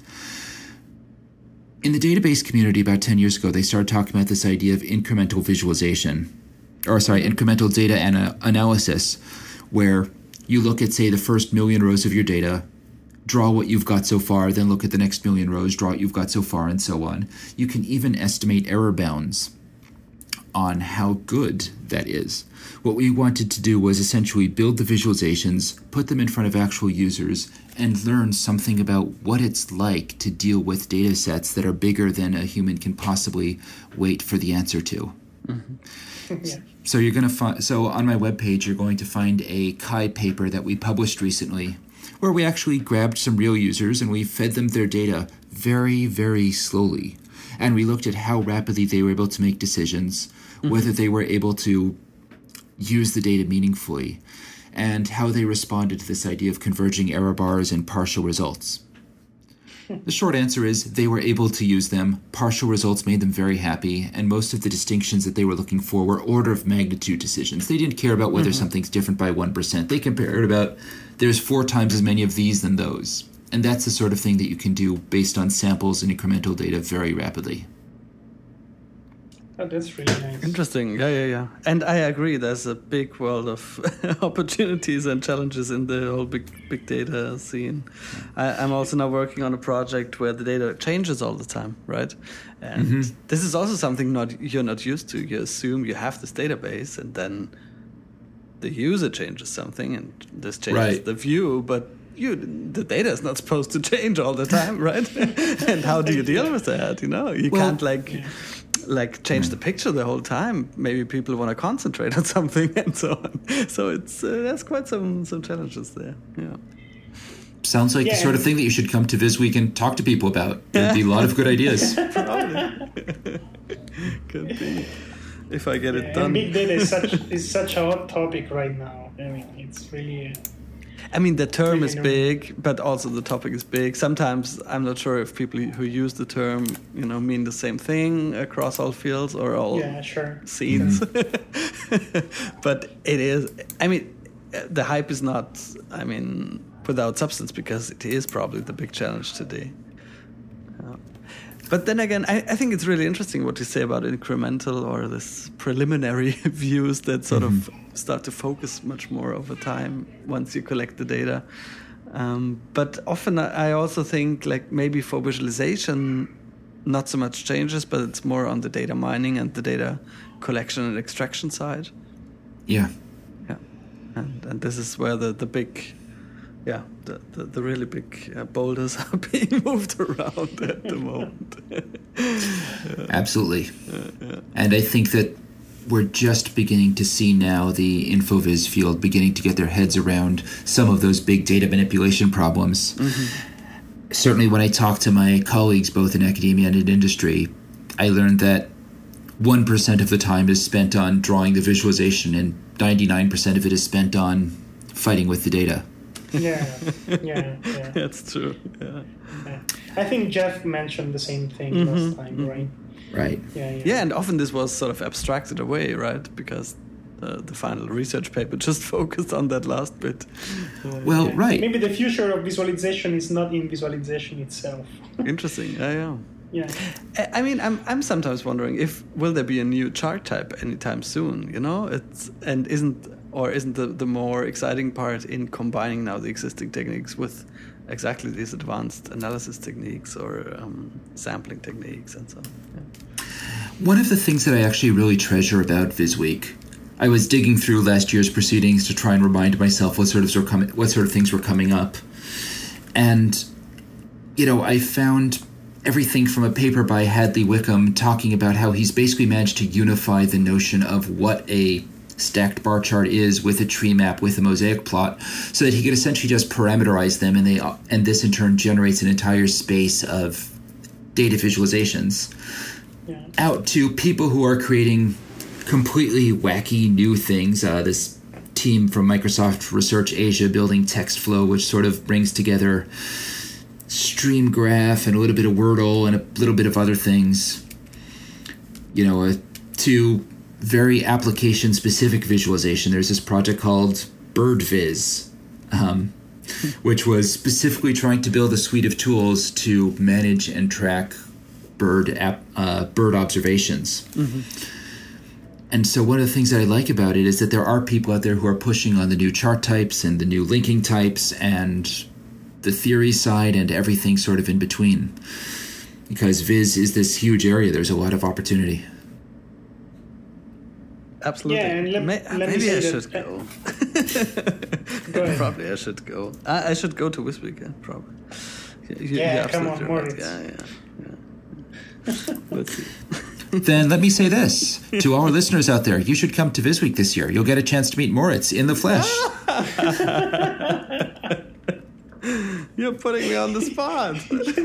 In the database community about ten years ago, they started talking about this idea of incremental visualization, or sorry, incremental data ana- analysis, where you look at, say, the first million rows of your data, draw what you've got so far, then look at the next million rows, draw what you've got so far, and so on. You can even estimate error bounds on how good that is. What we wanted to do was essentially build the visualizations, put them in front of actual users, and learn something about what it's like to deal with data sets that are bigger than a human can possibly wait for the answer to. Mm-hmm. Yeah. So you're going to find, so on my webpage, you're going to find a Kai paper that we published recently, where we actually grabbed some real users and we fed them their data very, very slowly. And we looked at how rapidly they were able to make decisions, mm-hmm. whether they were able to use the data meaningfully, and how they responded to this idea of converging error bars and partial results. The short answer is they were able to use them. Partial results made them very happy, and most of the distinctions that they were looking for were order of magnitude decisions. They didn't care about whether mm-hmm. something's different by one percent. They cared about there's four times as many of these than those. And that's the sort of thing that you can do based on samples and incremental data very rapidly. Oh, that's really nice. Interesting. Yeah, yeah, yeah. And I agree. There's a big world of opportunities and challenges in the whole big big data scene. I, I'm also now working on a project where the data changes all the time, right? And mm-hmm. this is also something not you're not used to. You assume you have this database, and then the user changes something, and this changes right. the view, but you the data is not supposed to change all the time, right? And how do you deal with that? You know, you well, can't like. Yeah. like change the picture the whole time. Maybe people want to concentrate on something and so on. So it's uh, there's quite some some challenges there. Yeah. Sounds like yeah, the sort of thing that you should come to VisWeek and talk to people about. There'd be a lot of good ideas. Probably. Could be. If I get yeah, it done. And big data is such is such a hot topic right now. I mean, it's really. Uh, I mean, the term is big, but also the topic is big. Sometimes I'm not sure if people who use the term, you know, mean the same thing across all fields or all yeah, sure. scenes. Mm-hmm. But it is, I mean, the hype is not, I mean, without substance, because it is probably the big challenge today. Uh, but then again, I, I think it's really interesting what you say about incremental or this preliminary views that sort mm-hmm. of start to focus much more over time once you collect the data. Um, but often I also think like maybe for visualization, not so much changes, but it's more on the data mining and the data collection and extraction side. Yeah. Yeah. And, and this is where the, the big, yeah, the, the, the really big uh, boulders are being moved around at the moment. yeah. Absolutely. Yeah, yeah. And I think that we're just beginning to see now the InfoVis field beginning to get their heads around some of those big data manipulation problems. Mm-hmm. Certainly when I talk to my colleagues, both in academia and in industry, I learned that one percent of the time is spent on drawing the visualization and ninety-nine percent of it is spent on fighting with the data. Yeah, yeah, yeah. That's true, yeah. yeah. I think Jeff mentioned the same thing mm-hmm. last time, mm-hmm. right? Right. Yeah, yeah. Yeah, and often this was sort of abstracted away, right? Because uh, the final research paper just focused on that last bit. Uh, well, yeah. right. Maybe the future of visualization is not in visualization itself. Interesting. Yeah, yeah. Yeah. I mean, I'm I'm sometimes wondering if will there be a new chart type anytime soon? You know, it's and isn't or isn't the the more exciting part in combining now the existing techniques with exactly these advanced analysis techniques or um, sampling techniques and so on. Yeah. One of the things that I actually really treasure about VisWeek, I was digging through last year's proceedings to try and remind myself what sort of were coming, what sort of things were coming up, and you know, I found everything from a paper by Hadley Wickham talking about how he's basically managed to unify the notion of what a stacked bar chart is with a tree map with a mosaic plot, so that he could essentially just parameterize them, and they and this in turn generates an entire space of data visualizations yeah. out to people who are creating completely wacky new things. Uh, this team from Microsoft Research Asia building TextFlow, which sort of brings together StreamGraph and a little bit of Wordle and a little bit of other things, you know, uh, to very application-specific visualization. There's this project called BirdViz, um, which was specifically trying to build a suite of tools to manage and track bird app, uh, bird observations. Mm-hmm. And so one of the things that I like about it is that there are people out there who are pushing on the new chart types and the new linking types and the theory side and everything sort of in between. Because Viz is this huge area, there's a lot of opportunity. Absolutely. Yeah, and let, May, let maybe me I say should that, go. go Probably I should go. I, I should go to VisWeek, yeah, probably. You, yeah, come on, Moritz. Right. Yeah, yeah, yeah. Let's see. Then let me say this to our listeners out there: you should come to VisWeek this year. You'll get a chance to meet Moritz in the flesh. You're putting me on the spot.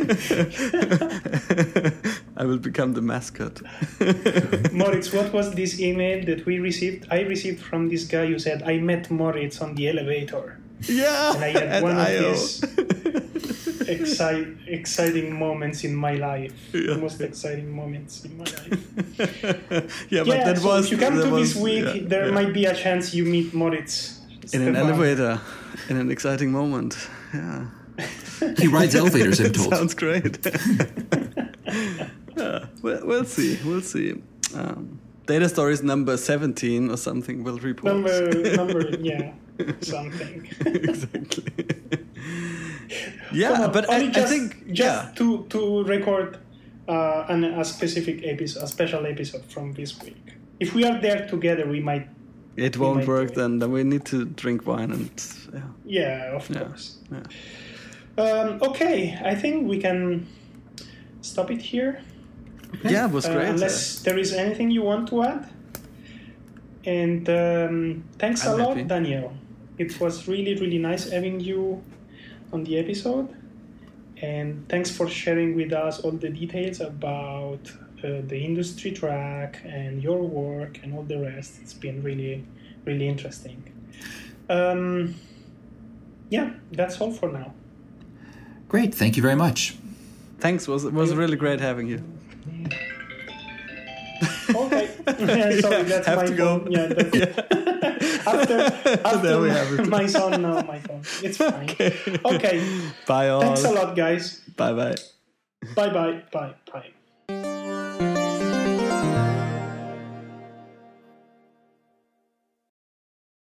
I will become the mascot. Moritz, what was this email that we received? I received from this guy who said, I met Moritz on the elevator. Yeah. And I had one I of O. these excite, exciting moments in my life. Yeah. The most exciting moments in my life. yeah, but yeah, that so was... if you come to was, this week, yeah, there yeah. might be a chance you meet Moritz. In an elevator. In an exciting moment. Yeah. He rides elevators, I'm told. Sounds great. Yeah, we'll, we'll see. We'll see. Um, Data Stories number seventeen or something will report. Number, number, yeah, something. Exactly. Yeah, Well, but I, only just, I think just yeah. to to record uh, an, a specific episode, a special episode from this week. If we are there together, we might. It we won't might work do it. then. Then we need to drink wine and yeah. Yeah, of Yeah. course. Yeah. Um, okay, I think we can stop it here. Yeah, it was Uh, great. unless there is anything you want to add. And um, thanks I'm a lot, happy. Daniel. It was really, really nice having you on the episode. And thanks for sharing with us all the details about uh, the industry track and your work and all the rest. It's been really, really interesting. Um, yeah, that's all for now. Great. Thank you very much. Thanks. Was it was really great having you. Okay. Yeah, sorry, that's have my to go. phone. Yeah, that's after, after There we my, have it. my son, now my phone. It's fine. Okay. Bye all. Thanks a lot, guys. Bye bye. Bye bye. Bye bye.